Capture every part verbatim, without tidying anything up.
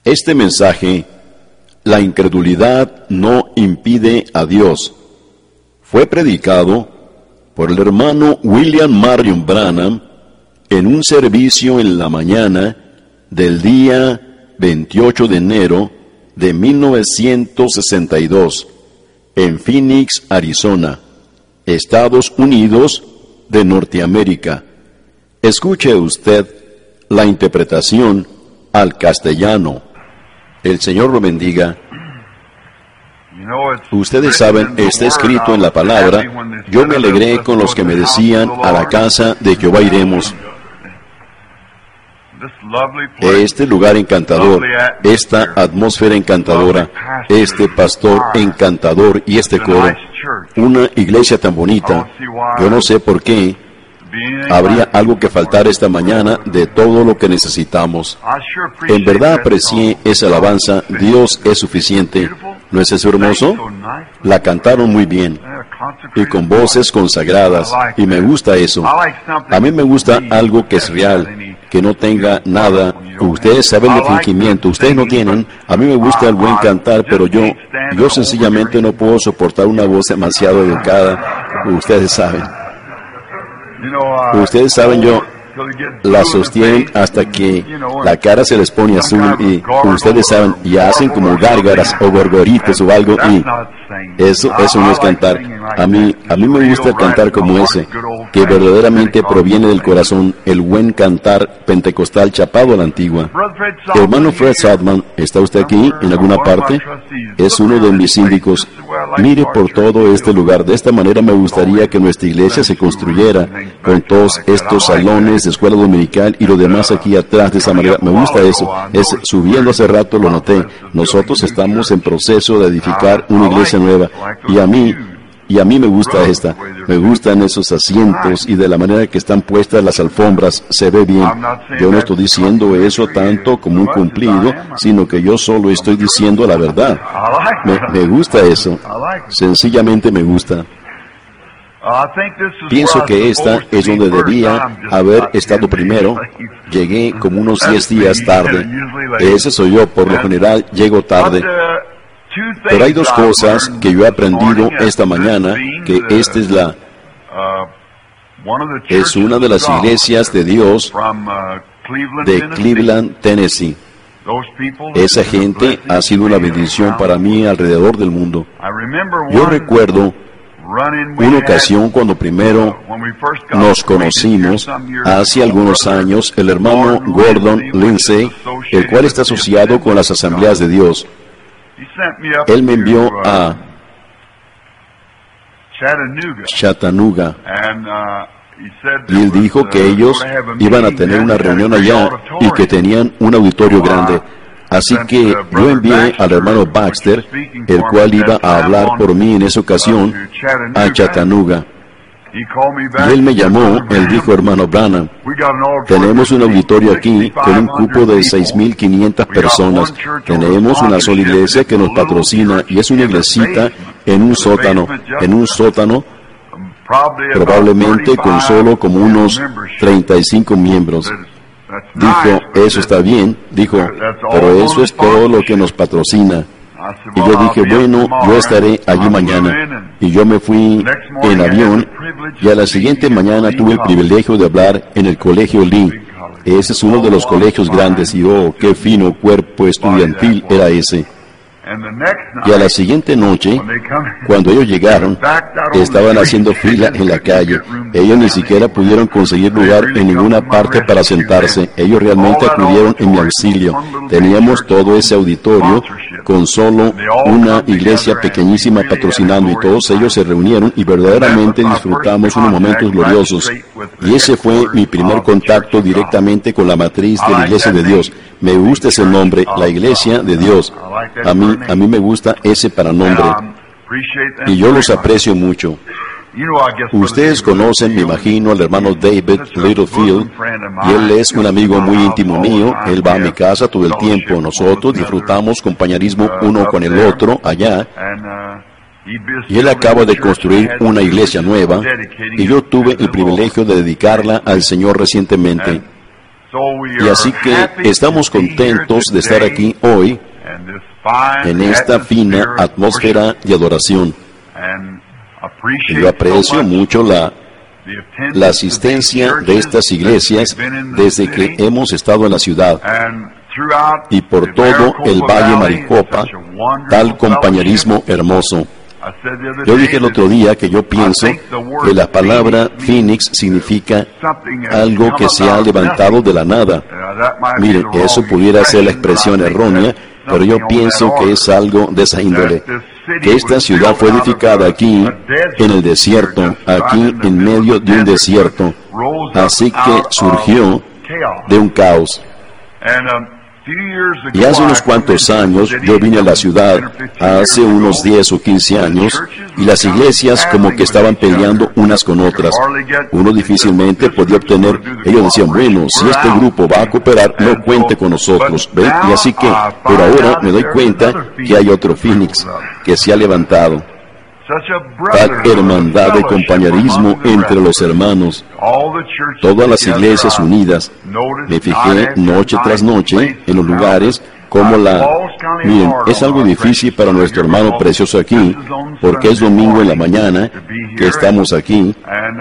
Este mensaje, la incredulidad no impide a Dios, fue predicado por el hermano William Marion Branham en un servicio en la mañana del día veintiocho de enero de mil novecientos sesenta y dos en Phoenix, Arizona, Estados Unidos de Norteamérica. Escuche usted la interpretación al castellano. El Señor lo bendiga. Ustedes saben, está escrito en la palabra, yo me alegré con los que me decían, a la casa de Jehová iremos. Este lugar encantador, esta atmósfera encantadora, este pastor encantador y este coro, una iglesia tan bonita. Yo no sé por qué habría algo que faltar esta mañana de todo lo que necesitamos. En verdad aprecié esa alabanza, Dios es suficiente. ¿No es eso hermoso? La cantaron muy bien y con voces consagradas, y me gusta eso. A mí me gusta algo que es real, que no tenga nada. Ustedes saben de fingimiento, ustedes no tienen. A mí me gusta el buen cantar, pero yo, yo sencillamente no puedo soportar una voz demasiado educada. Ustedes saben. Ustedes saben, yo la sostienen hasta que la cara se les pone azul y ustedes saben, y hacen como gárgaras o gorgoritos o algo, y eso, eso no es cantar. A mí, a mí me gusta cantar como ese, que verdaderamente proviene del corazón, el buen cantar pentecostal chapado a la antigua. Hermano Fred Sadman, ¿está usted aquí en alguna parte? Es uno de mis síndicos. Mire por todo este lugar. De esta manera me gustaría que nuestra iglesia se construyera, con todos estos salones de escuela dominical y lo demás aquí atrás de esa manera. Me gusta eso. Es, subiendo hace rato lo noté. Nosotros estamos en proceso de edificar una iglesia nueva. Y a mí, y a mí me gusta esta. Me gustan esos asientos y de la manera que están puestas las alfombras. Se ve bien. Yo no estoy diciendo eso tanto como un cumplido, sino que yo solo estoy diciendo la verdad. Me, me gusta eso. Sencillamente me gusta. Pienso que esta es donde debía haber estado primero. Llegué como unos diez días tarde. Ese soy yo, por lo general llego tarde. Pero hay dos cosas que yo he aprendido esta mañana, que esta es la... es una de las iglesias de Dios de Cleveland, Tennessee. Esa gente ha sido una bendición para mí alrededor del mundo. Yo recuerdo una ocasión cuando primero nos conocimos, hace algunos años, el hermano Gordon Lindsay, el cual está asociado con las Asambleas de Dios. Él me envió a Chattanooga y él dijo que ellos iban a tener una reunión allá y que tenían un auditorio grande. Así que yo envié al hermano Baxter, el cual iba a hablar por mí en esa ocasión, a Chattanooga. Y él me llamó, él dijo, hermano Branham, tenemos un auditorio aquí con un cupo de seis mil quinientas personas. Tenemos una sola iglesia que nos patrocina y es una iglesita en un sótano, en un sótano, probablemente con solo como unos treinta y cinco miembros. Dijo, eso está bien, dijo, pero eso es todo lo que nos patrocina. Y yo dije, bueno, yo estaré allí mañana. Y yo me fui en avión y a la siguiente mañana tuve el privilegio de hablar en el Colegio Lee. Ese es uno de los colegios grandes y oh, qué fino cuerpo estudiantil era ese. Y a la siguiente noche, cuando ellos llegaron, estaban haciendo fila en la calle. Ellos ni siquiera pudieron conseguir lugar en ninguna parte para sentarse. Ellos realmente acudieron en mi auxilio. Teníamos todo ese auditorio con solo una iglesia pequeñísima patrocinando y todos ellos se reunieron y verdaderamente disfrutamos unos momentos gloriosos. Y ese fue mi primer contacto directamente con la matriz de la Iglesia de Dios. Me gusta ese nombre, la Iglesia de Dios. A mí, a mí me gusta ese para nombre. Y yo los aprecio mucho. Ustedes conocen, me imagino, al hermano David Littlefield, y él es un amigo muy íntimo mío. Él va a mi casa todo el tiempo. Nosotros disfrutamos compañerismo uno con el otro allá. Y él acaba de construir una iglesia nueva, y yo tuve el privilegio de dedicarla al Señor recientemente. Y así que estamos contentos de estar aquí hoy en esta fina atmósfera de adoración. Y yo aprecio mucho la, la asistencia de estas iglesias desde que hemos estado en la ciudad. Y por todo el Valle Maricopa, tal compañerismo hermoso. Yo dije el otro día que yo pienso que la palabra Phoenix significa algo que se ha levantado de la nada. Miren, eso pudiera ser la expresión errónea, pero yo pienso que es algo de esa índole. Que esta ciudad fue edificada aquí, en el desierto, aquí en medio de un desierto. Así que surgió de un caos. Y hace unos cuantos años yo vine a la ciudad, hace unos diez o quince años, y las iglesias como que estaban peleando unas con otras. Uno difícilmente podía obtener, ellos decían, bueno, si este grupo va a cooperar, no cuente con nosotros, ¿ven? Y así que, por ahora me doy cuenta que hay otro Phoenix que se ha levantado. Tal hermandad de compañerismo entre los hermanos, todas las iglesias unidas. Me fijé noche tras noche en los lugares como la... Miren, es algo difícil para nuestro hermano precioso aquí, porque es domingo en la mañana que estamos aquí,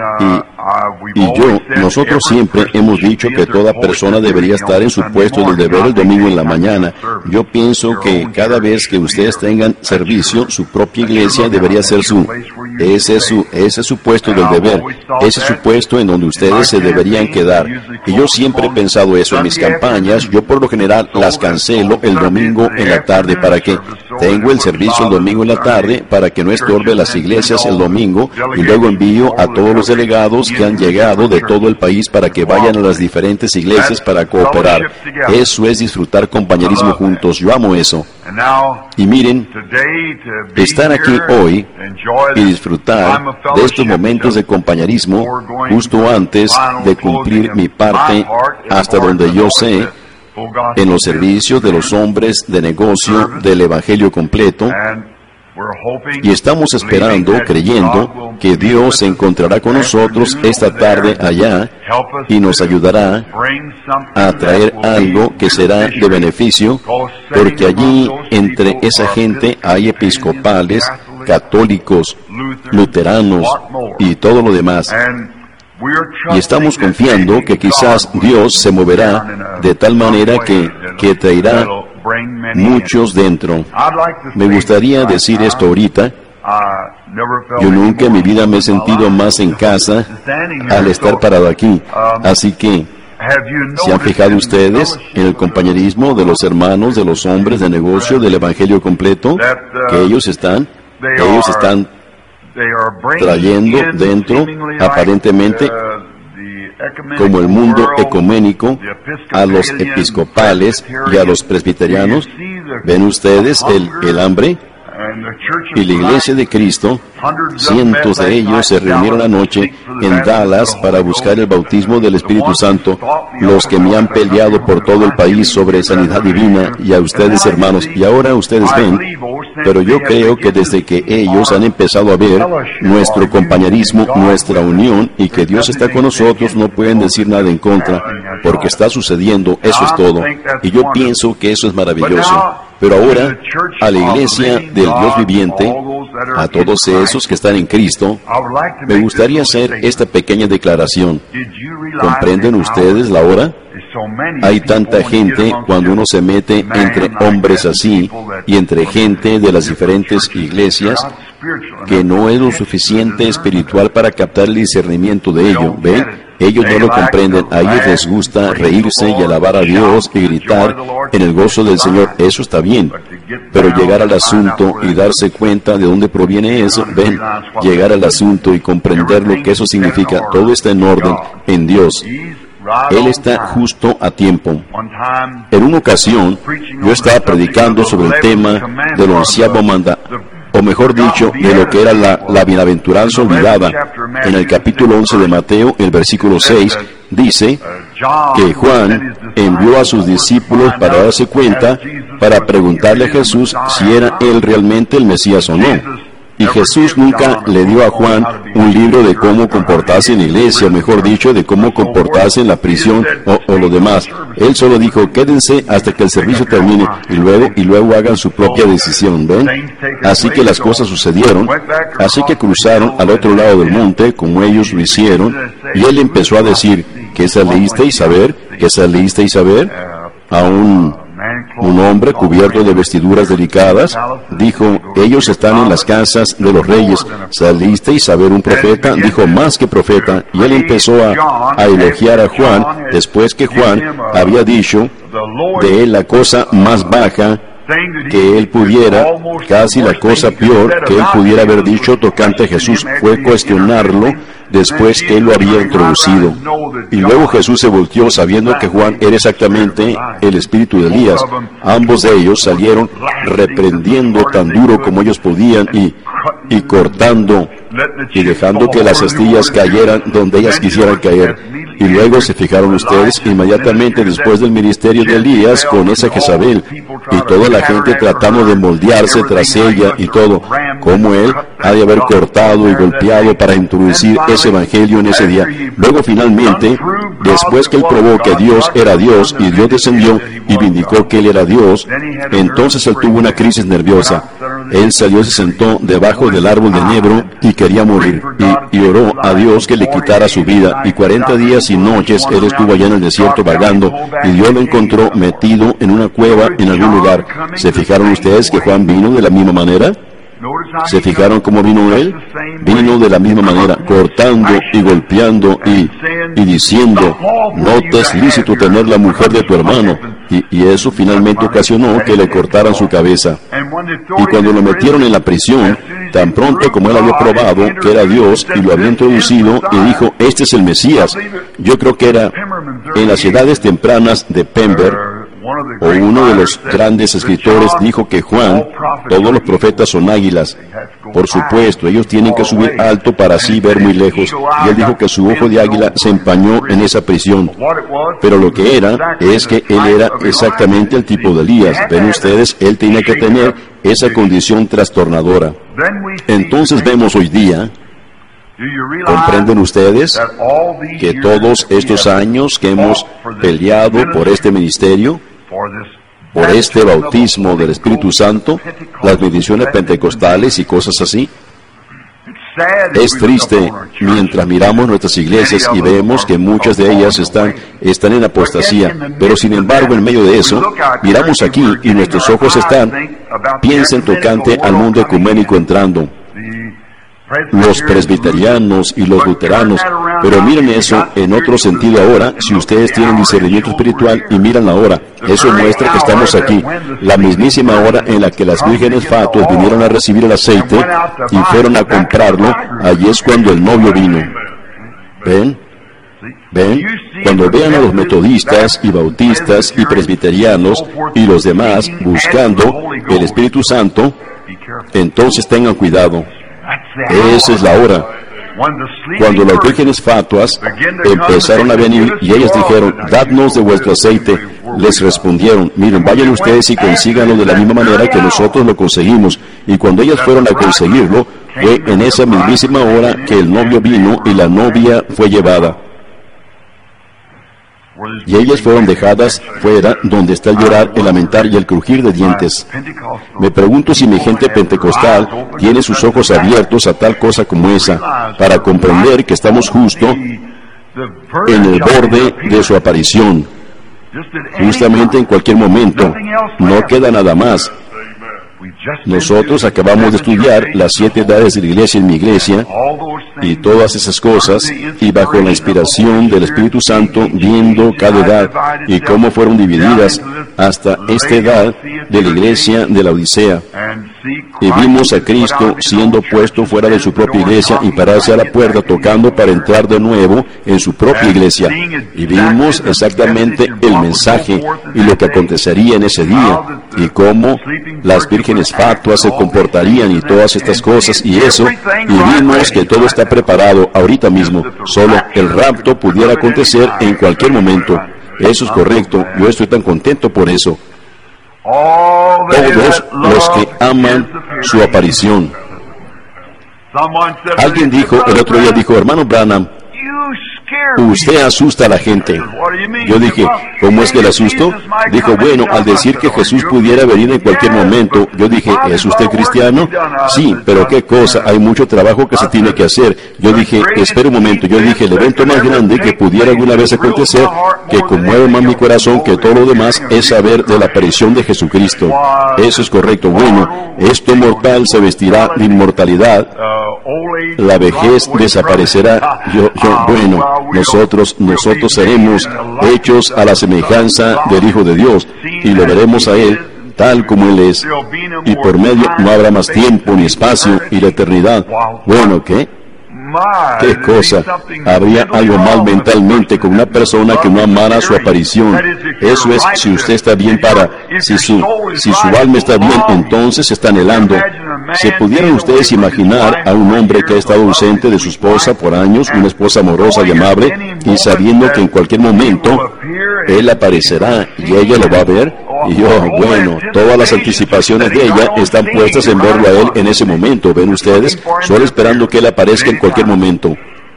y, y yo, nosotros siempre hemos dicho que toda persona debería estar en su puesto del deber el domingo en la mañana. Yo pienso que cada vez que ustedes tengan servicio, su propia iglesia debería ser su... Ese es su, ese es su puesto del deber, ese es su puesto en donde ustedes se deberían quedar. Y yo siempre he pensado eso en mis campañas. Yo por lo general las cancelo el domingo en la tarde para que tengo el servicio el domingo en la tarde para que no estorbe las iglesias el domingo, y luego envío a todos los delegados que han llegado de todo el país para que vayan a las diferentes iglesias para cooperar. Eso es disfrutar compañerismo juntos. Yo amo eso. Y miren, estar aquí hoy y disfrutar de estos momentos de compañerismo justo antes de cumplir mi parte hasta donde yo sé en los servicios de los hombres de negocio del Evangelio completo. Y estamos esperando, creyendo, que Dios se encontrará con nosotros esta tarde allá y nos ayudará a traer algo que será de beneficio, porque allí entre esa gente hay episcopales, católicos, luteranos y todo lo demás. Y estamos confiando que quizás Dios se moverá de tal manera que, que traerá muchos dentro. Me gustaría decir esto ahorita. Yo nunca en mi vida me he sentido más en casa al estar parado aquí. Así que, ¿se han fijado ustedes en el compañerismo de los hermanos, de los hombres de negocio del Evangelio completo? Que ellos están, ellos están trayendo dentro, aparentemente, como el mundo ecuménico, a los episcopales y a los presbiterianos. ¿Ven ustedes el, el hambre? Y la Iglesia de Cristo, cientos de ellos se reunieron anoche en Dallas para buscar el bautismo del Espíritu Santo, los que me han peleado por todo el país sobre sanidad divina, y a ustedes, hermanos, y ahora ustedes ven, pero yo creo que desde que ellos han empezado a ver nuestro compañerismo, nuestra unión, y que Dios está con nosotros, no pueden decir nada en contra, porque está sucediendo, eso es todo. Y yo pienso que eso es maravilloso. Pero ahora, a la iglesia del Dios viviente, a todos esos que están en Cristo, me gustaría hacer esta pequeña declaración. ¿Comprenden ustedes la hora? Hay tanta gente cuando uno se mete entre hombres así y entre gente de las diferentes iglesias que no es lo suficiente espiritual para captar el discernimiento de ello. ¿Ven? Ellos no lo comprenden. A ellos les gusta reírse y alabar a Dios y gritar en el gozo del Señor. Eso está bien. Pero llegar al asunto y darse cuenta de dónde proviene eso, ven, llegar al asunto y comprender lo que eso significa, todo está en orden en Dios. Él está justo a tiempo. En una ocasión, yo estaba predicando sobre el tema del onceavo mandamiento, o mejor dicho, de lo que era la, la bienaventuranza olvidada. En el capítulo once de Mateo, el versículo seis, dice que Juan envió a sus discípulos para darse cuenta, para preguntarle a Jesús si era él realmente el Mesías o no. Y Jesús nunca le dio a Juan un libro de cómo comportarse en la iglesia, o mejor dicho, de cómo comportarse en la prisión o, o lo demás. Él solo dijo, quédense hasta que el servicio termine y luego y luego hagan su propia decisión, ¿ven? Así que las cosas sucedieron, así que cruzaron al otro lado del monte, como ellos lo hicieron, y él empezó a decir, ¿qué salisteis a ver? ¿Qué salisteis a ver? A un... Un hombre cubierto de vestiduras delicadas dijo, ellos están en las casas de los reyes. ¿Salisteis a ver un profeta? Dijo, más que profeta. Y él empezó a, a elogiar a Juan después que Juan había dicho de él la cosa más baja que él pudiera, casi la cosa peor que él pudiera haber dicho tocante a Jesús, fue cuestionarlo después que él lo había introducido. Y luego Jesús se volteó sabiendo que Juan era exactamente el espíritu de Elías. Ambos de ellos salieron reprendiendo tan duro como ellos podían y, y cortando y dejando que las astillas cayeran donde ellas quisieran caer. Y luego se fijaron ustedes inmediatamente después del ministerio de Elías con esa Jezabel y toda la gente tratando de moldearse tras ella y todo, como él ha de haber cortado y golpeado para introducir ese evangelio en ese día. Luego finalmente, después que él probó que Dios era Dios y Dios descendió y vindicó que él era Dios, entonces él tuvo una crisis nerviosa. Él salió y se sentó debajo del árbol de enebro y quería morir, y, y oró a Dios que le quitara su vida, y cuarenta días y noches él estuvo allá en el desierto vagando, y Dios lo encontró metido en una cueva en algún lugar. ¿Se fijaron ustedes que Juan vino de la misma manera? ¿Se fijaron cómo vino él? Vino de la misma manera, cortando y golpeando y, y diciendo, no te es lícito tener la mujer de tu hermano. Y, y eso finalmente ocasionó que le cortaran su cabeza. Y cuando lo metieron en la prisión, tan pronto como él había probado que era Dios y lo había introducido, y dijo, este es el Mesías. Yo creo que era en las edades tempranas de Pember, o uno de los grandes escritores dijo que Juan, todos los profetas son águilas. Por supuesto, ellos tienen que subir alto para así ver muy lejos. Y él dijo que su ojo de águila se empañó en esa prisión. Pero lo que era, es que él era exactamente el tipo de Elías. Ven ustedes, él tenía que tener esa condición trastornadora. Entonces vemos hoy día, ¿comprenden ustedes que todos estos años que hemos peleado por este ministerio, por este bautismo del Espíritu Santo, las bendiciones pentecostales y cosas así? Es triste mientras miramos nuestras iglesias y vemos que muchas de ellas están, están en apostasía, pero sin embargo en medio de eso, miramos aquí y nuestros ojos están, piensen tocante al mundo ecuménico entrando, los presbiterianos y los luteranos, pero miren eso en otro sentido ahora, si ustedes tienen discernimiento espiritual y miran la hora, eso muestra que estamos aquí, la mismísima hora en la que las vírgenes fatuas vinieron a recibir el aceite y fueron a comprarlo, allí es cuando el novio vino. ¿Ven? ¿Ven? Cuando vean a los metodistas y bautistas y presbiterianos y los demás buscando el Espíritu Santo, entonces tengan cuidado. Esa es la hora. Cuando las vírgenes fatuas empezaron a venir y ellas dijeron, dadnos de vuestro aceite, les respondieron, miren, vayan ustedes y consíganlo de la misma manera que nosotros lo conseguimos. Y cuando ellas fueron a conseguirlo, fue en esa mismísima hora que el novio vino y la novia fue llevada. Y ellas fueron dejadas fuera, donde está el llorar, el lamentar y el crujir de dientes. Me pregunto si mi gente pentecostal tiene sus ojos abiertos a tal cosa como esa, para comprender que estamos justo en el borde de su aparición. Justamente en cualquier momento, no queda nada más. Nosotros acabamos de estudiar las siete edades de la iglesia en mi iglesia y todas esas cosas, y bajo la inspiración del Espíritu Santo, viendo cada edad y cómo fueron divididas hasta esta edad de la iglesia de la Odisea. Y vimos a Cristo siendo puesto fuera de su propia iglesia y pararse a la puerta tocando para entrar de nuevo en su propia iglesia. Y vimos exactamente el mensaje y lo que acontecería en ese día y cómo las vírgenes fatuas se comportarían y todas estas cosas y eso, y vimos que todo está preparado ahorita mismo, solo el rapto pudiera acontecer en cualquier momento. Eso es correcto, yo estoy tan contento por eso. Todos los que aman su aparición. Alguien dijo, el otro día dijo, hermano Branham, usted asusta a la gente. Yo dije, ¿cómo es que le asusto? Dijo, bueno, al decir que Jesús pudiera venir en cualquier momento. Yo dije, ¿es usted cristiano? Sí, pero qué cosa, hay mucho trabajo que se tiene que hacer. Yo dije, espera un momento. Yo dije, el evento más grande que pudiera alguna vez acontecer, que conmueve más mi corazón que todo lo demás, es saber de la aparición de Jesucristo. Eso es correcto. Bueno, esto mortal se vestirá de inmortalidad. La vejez desaparecerá. Yo, yo, bueno, nosotros, nosotros seremos hechos a la semejanza del Hijo de Dios y lo veremos a Él tal como Él es. Y por medio no habrá más tiempo ni espacio y la eternidad. Bueno, ¿qué? ¿Qué cosa? Habría algo mal mentalmente con una persona que no amara su aparición. Eso es, si usted está bien para... Si su, si su alma está bien, entonces está anhelando. ¿Se pudieran ustedes imaginar a un hombre que ha estado ausente de su esposa por años, una esposa amorosa y amable, y sabiendo que en cualquier momento Él aparecerá y ella lo va a ver? Y yo, bueno, todas las anticipaciones de ella están puestas en verlo a Él en ese momento. ¿Ven ustedes? Solo esperando que Él aparezca en cualquier momento.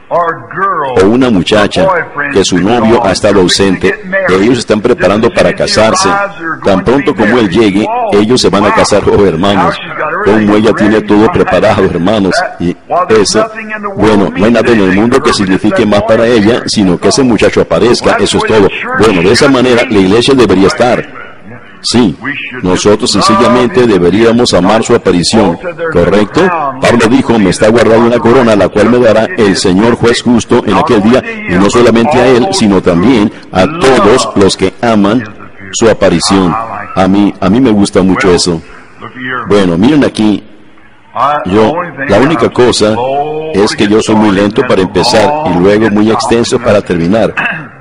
O una muchacha que su novio ha estado ausente, ellos están preparando para casarse. Tan pronto como él llegue, ellos se van a casar. Oh, hermanos, como ella tiene todo preparado, hermanos. Y eso, bueno, no hay nada en el mundo que signifique más para ella, sino que ese muchacho aparezca. Eso es todo. Bueno, de esa manera la iglesia debería estar. Sí, nosotros sencillamente deberíamos amar su aparición, ¿correcto? Pablo dijo, me está guardada una corona, la cual me dará el Señor juez justo en aquel día, y no solamente a Él, sino también a todos los que aman su aparición. A mí, a mí me gusta mucho eso. Bueno, miren aquí, yo, la única cosa es que yo soy muy lento para empezar y luego muy extenso para terminar.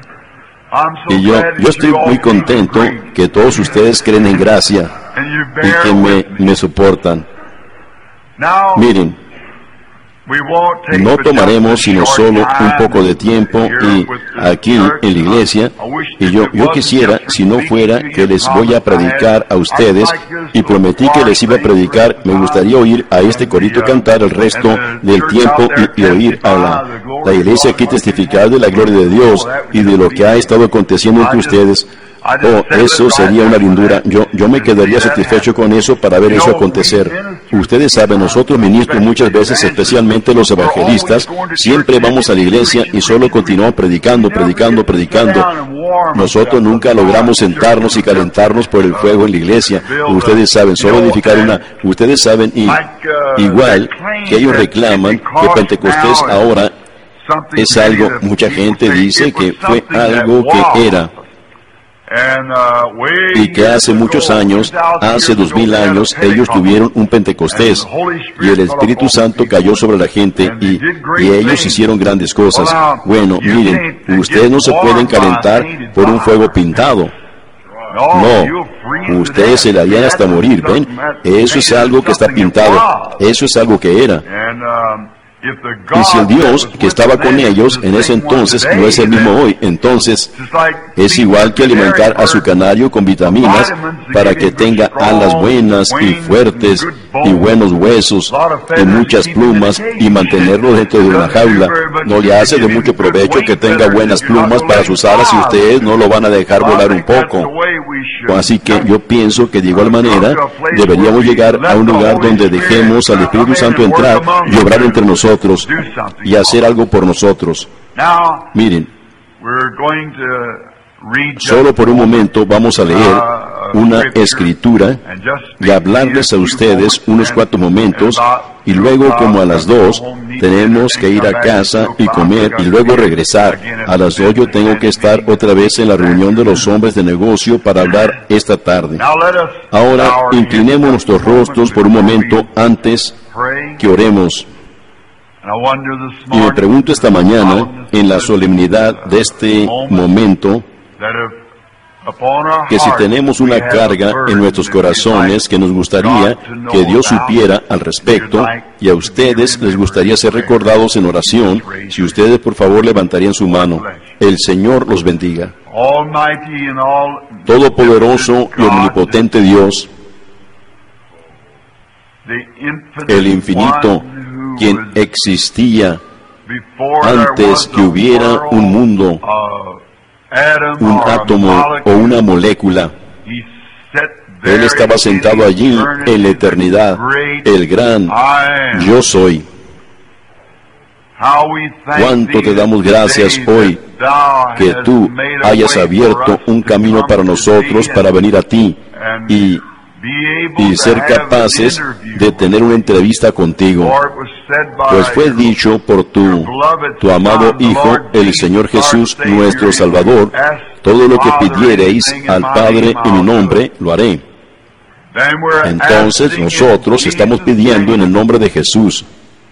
Y yo, yo estoy muy contento que todos ustedes creen en gracia y que me, me soportan. Miren, no tomaremos sino solo un poco de tiempo y aquí en la iglesia, y yo, yo quisiera, si no fuera que les voy a predicar a ustedes, y prometí que les iba a predicar, me gustaría oír a este corito cantar el resto del tiempo y, y oír a la, la iglesia aquí testificar de la gloria de Dios y de lo que ha estado aconteciendo entre ustedes. Oh, eso sería una lindura. Yo, yo me quedaría satisfecho con eso para ver eso acontecer. Ustedes saben, nosotros ministros muchas veces, especialmente los evangelistas, siempre vamos a la iglesia y solo continuamos predicando, predicando, predicando. Nosotros nunca logramos sentarnos y calentarnos por el fuego en la iglesia. Ustedes saben, solo edificar una... Ustedes saben, y igual que ellos reclaman que Pentecostés ahora es algo, mucha gente dice que fue algo que era. Y que hace muchos años, hace dos mil años, ellos tuvieron un Pentecostés y el Espíritu Santo cayó sobre la gente y, y ellos hicieron grandes cosas. Bueno, miren, ustedes no se pueden calentar por un fuego pintado. No, ustedes se le harían hasta morir, ¿ven? Eso es algo que está pintado, eso es algo que era. Y si el Dios que estaba con ellos en ese entonces no es el mismo hoy, entonces es igual que alimentar a su canario con vitaminas para que tenga alas buenas y fuertes y buenos huesos y muchas plumas y mantenerlo dentro de una jaula. No le hace de mucho provecho que tenga buenas plumas para sus alas si ustedes no lo van a dejar volar un poco. Así que yo pienso que de igual manera deberíamos llegar a un lugar donde dejemos al Espíritu Santo entrar y obrar entre nosotros y hacer algo por nosotros. Miren, solo por un momento vamos a leer una escritura y hablarles a ustedes unos cuantos momentos y luego como a las dos tenemos que ir a casa y comer y luego regresar. A las dos yo tengo que estar otra vez en la reunión de los hombres de negocio para hablar esta tarde. Ahora inclinemos nuestros rostros por un momento antes que oremos. Y me pregunto esta mañana, en la solemnidad de este momento, que si tenemos una carga en nuestros corazones que nos gustaría que Dios supiera al respecto, y a ustedes les gustaría ser recordados en oración, si ustedes por favor levantarían su mano. El Señor los bendiga. Todopoderoso y omnipotente Dios, el infinito, quien existía antes que hubiera un mundo, un átomo o una molécula. Él estaba sentado allí en la eternidad, el gran Yo Soy. Cuánto te damos gracias hoy que tú hayas abierto un camino para nosotros para venir a ti y, y ser capaces de tener una entrevista contigo. Pues fue dicho por tu, tu amado Hijo, el Señor Jesús, nuestro Salvador: todo lo que pidiereis al Padre en mi nombre, lo haré. Entonces nosotros estamos pidiendo en el nombre de Jesús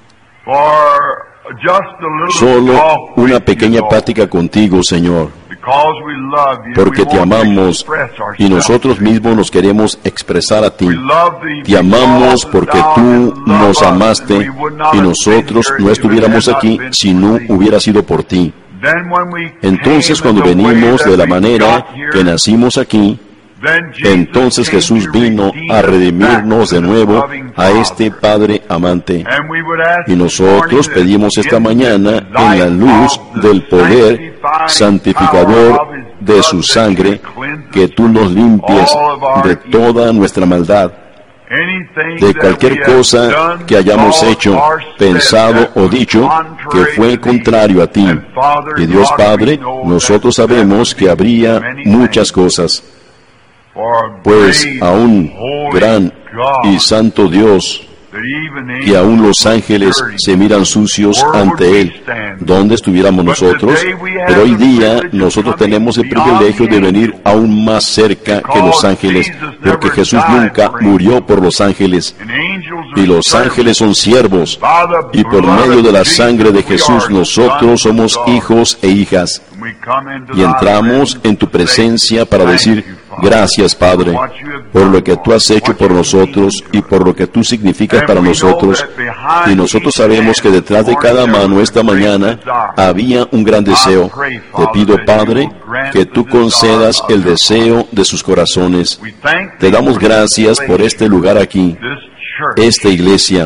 solo una pequeña plática contigo, Señor, porque te amamos y nosotros mismos nos queremos expresar a ti. Te amamos porque tú nos amaste y nosotros no estuviéramos aquí si no hubiera sido por ti. Entonces, cuando venimos de la manera que nacimos aquí, entonces Jesús vino a redimirnos de nuevo a este Padre amante. Y nosotros pedimos esta mañana, en la luz del poder santificador de su sangre, que tú nos limpies de toda nuestra maldad, de cualquier cosa que hayamos hecho, pensado o dicho que fue contrario a ti. Y Dios Padre, nosotros sabemos que habría muchas cosas, pues aún gran y santo Dios, que aún los ángeles se miran sucios ante Él, ¿dónde estuviéramos nosotros? Pero hoy día nosotros tenemos el privilegio de venir aún más cerca que los ángeles, porque Jesús nunca murió por los ángeles, y los ángeles son siervos, y por medio de la sangre de Jesús nosotros somos hijos e hijas, y entramos en tu presencia para decir: gracias, Padre, por lo que tú has hecho por nosotros y por lo que tú significas para nosotros. Y nosotros sabemos que detrás de cada mano esta mañana había un gran deseo. Te pido, Padre, que tú concedas el deseo de sus corazones. Te damos gracias por este lugar aquí, esta iglesia,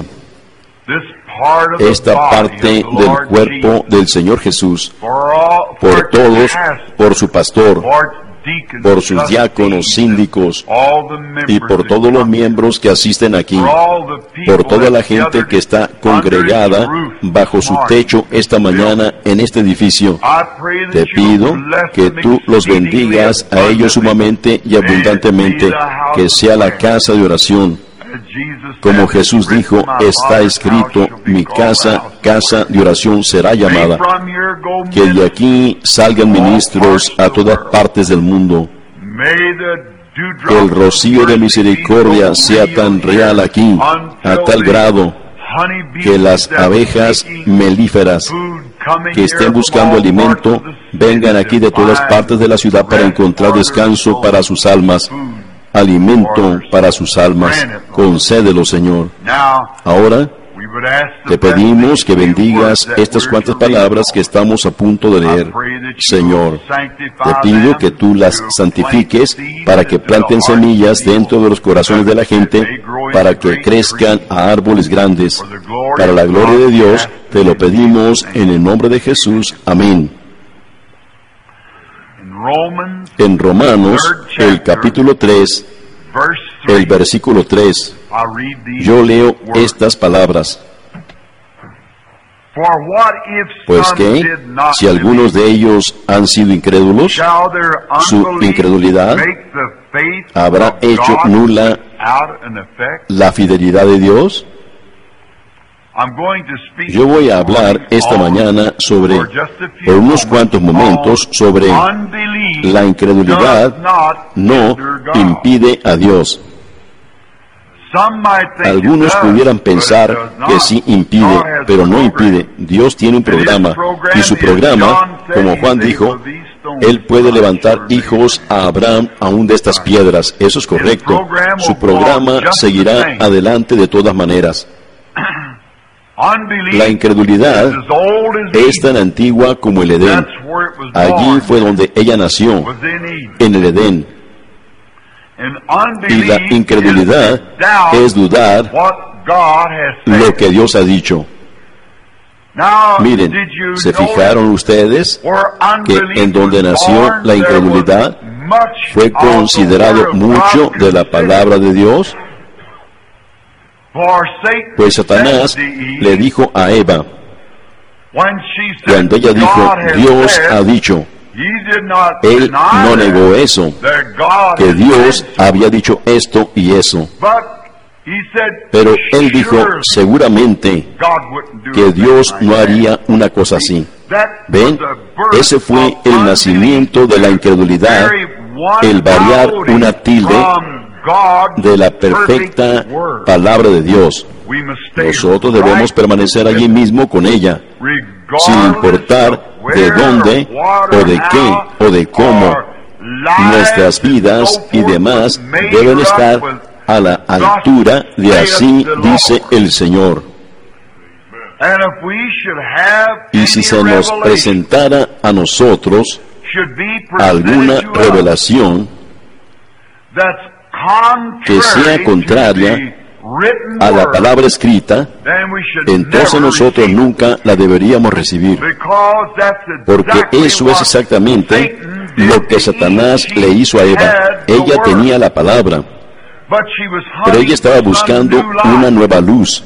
esta parte del cuerpo del Señor Jesús, por todos, por su pastor, por sus diáconos, síndicos y por todos los miembros que asisten aquí, por toda la gente que está congregada bajo su techo esta mañana en este edificio. Te pido que tú los bendigas a ellos sumamente y abundantemente, que sea la casa de oración. Como Jesús dijo, está escrito: mi casa, casa de oración será llamada. Que de aquí salgan ministros a todas partes del mundo. Que el rocío de misericordia sea tan real aquí, a tal grado que las abejas melíferas que estén buscando alimento vengan aquí de todas partes de la ciudad para encontrar descanso para sus almas. Alimento para sus almas. Concédelo, Señor. Ahora te pedimos que bendigas estas cuantas palabras que estamos a punto de leer. Señor, te pido que tú las santifiques para que planten semillas dentro de los corazones de la gente, para que crezcan a árboles grandes. Para la gloria de Dios, te lo pedimos en el nombre de Jesús. Amén. En Romanos, el capítulo tres, el versículo tres, yo leo estas palabras. Pues que, si algunos de ellos han sido incrédulos, su incredulidad habrá hecho nula la fidelidad de Dios. Yo voy a hablar esta mañana sobre, por unos cuantos momentos, sobre la incredulidad no impide a Dios. Algunos pudieran pensar que sí impide, pero no impide. Dios tiene un programa, y su programa, como Juan dijo, Él puede levantar hijos a Abraham aún de estas piedras. Eso es correcto. Su programa seguirá adelante de todas maneras. La incredulidad es tan antigua como el Edén. Allí fue donde ella nació, en el Edén. Y la incredulidad es dudar lo que Dios ha dicho. Miren, ¿se fijaron ustedes que en donde nació la incredulidad fue considerado mucho de la palabra de Dios? Pues Satanás le dijo a Eva, cuando ella dijo, Dios ha dicho, él no negó eso, que Dios había dicho esto y eso. Pero él dijo, seguramente, que Dios no haría una cosa así. ¿Ven? Ese fue el nacimiento de la incredulidad, el variar una tilde de la perfecta palabra de Dios. Nosotros debemos permanecer allí mismo con ella, sin importar de dónde, o de qué, o de cómo. Nuestras vidas y demás deben estar a la altura de así dice el Señor. Y si se nos presentara a nosotros alguna revelación que sea contraria a la palabra escrita, entonces nosotros nunca la deberíamos recibir, porque eso es exactamente lo que Satanás le hizo a Eva. Ella tenía la palabra, pero ella estaba buscando una nueva luz,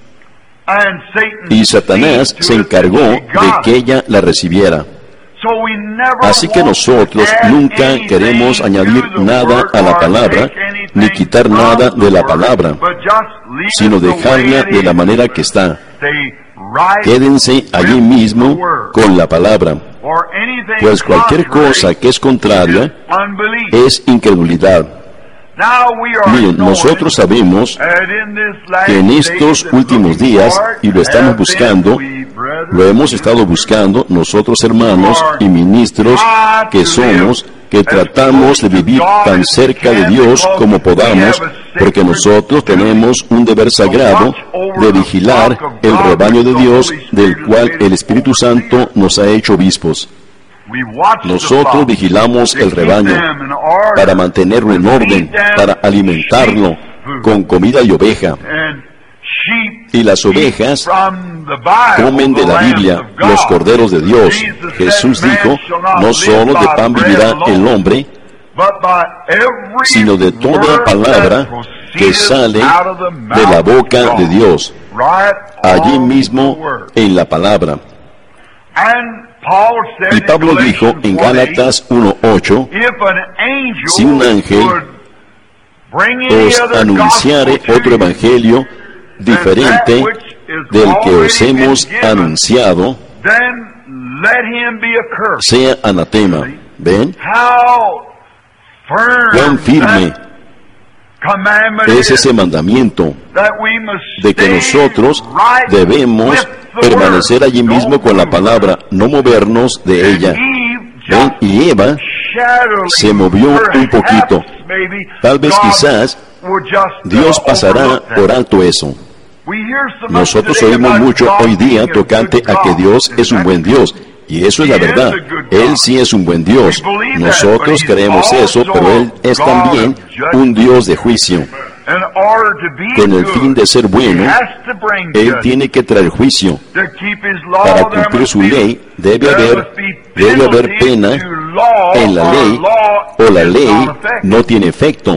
y Satanás se encargó de que ella la recibiera. Así que nosotros nunca queremos añadir nada a la palabra, ni quitar nada de la palabra, sino dejarla de la manera que está. Quédense allí mismo con la palabra, pues cualquier cosa que es contraria es incredulidad. Miren, nosotros sabemos que en estos últimos días, y lo estamos buscando, lo hemos estado buscando nosotros hermanos y ministros que somos, que tratamos de vivir tan cerca de Dios como podamos, porque nosotros tenemos un deber sagrado de vigilar el rebaño de Dios, del cual el Espíritu Santo nos ha hecho obispos. Nosotros vigilamos el rebaño para mantenerlo en orden, para alimentarlo con comida y oveja. Y las ovejas comen de la Biblia, los corderos de Dios. Jesús dijo, no solo de pan vivirá el hombre, sino de toda palabra que sale de la boca de Dios, allí mismo en la palabra. Y Pablo dijo en Gálatas uno ocho, si un ángel os anunciare otro evangelio diferente del que os hemos anunciado, sea anatema. ¿Ven? Cuán firme es ese mandamiento de que nosotros debemos permanecer allí mismo con la palabra, no movernos de ella. ¿Ven? Y Eva se movió un poquito. Tal vez quizás Dios pasará por alto eso. Nosotros oímos mucho hoy día tocante a que Dios es un buen Dios, y eso es la verdad. Él sí es un buen Dios. Nosotros creemos eso, pero Él es también un Dios de juicio. Con el fin de ser bueno, Él tiene que traer juicio. Para cumplir su ley, debe haber, debe haber pena en la ley, o la ley no tiene efecto.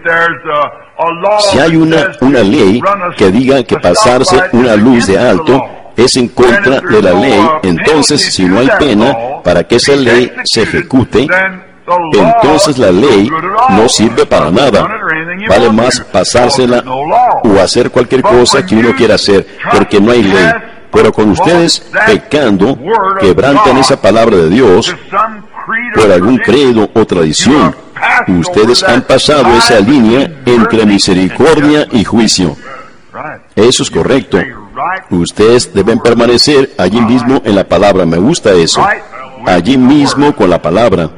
Si hay una, una ley que diga que pasarse una luz de alto es en contra de la ley, entonces si no hay pena para que esa ley se ejecute, entonces la ley no sirve para nada. Vale más pasársela o hacer cualquier cosa que uno quiera hacer, porque no hay ley. Pero con ustedes pecando, quebrantan esa palabra de Dios por algún credo o tradición. Ustedes han pasado esa línea entre misericordia y juicio. Eso es correcto. Ustedes deben permanecer allí mismo en la palabra. Me gusta eso. Allí mismo con la palabra.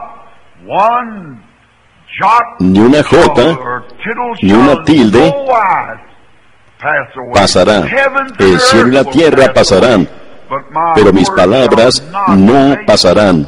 Ni una jota, ni una tilde pasará. El cielo y la tierra pasarán, pero mis palabras no pasarán.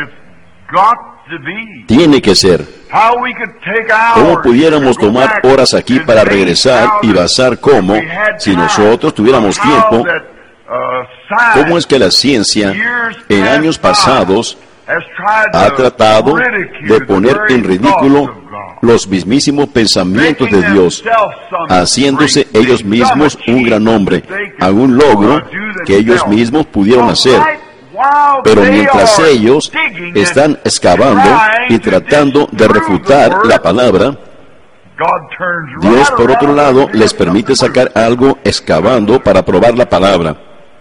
Tiene que ser. ¿Cómo pudiéramos tomar horas aquí para regresar y basar cómo, si nosotros tuviéramos tiempo, cómo es que la ciencia en años pasados ha tratado de poner en ridículo los mismísimos pensamientos de Dios, haciéndose ellos mismos un gran nombre, a un logro que ellos mismos pudieron hacer. Pero mientras ellos están excavando y tratando de refutar la palabra, Dios, por otro lado, les permite sacar algo excavando para probar la palabra.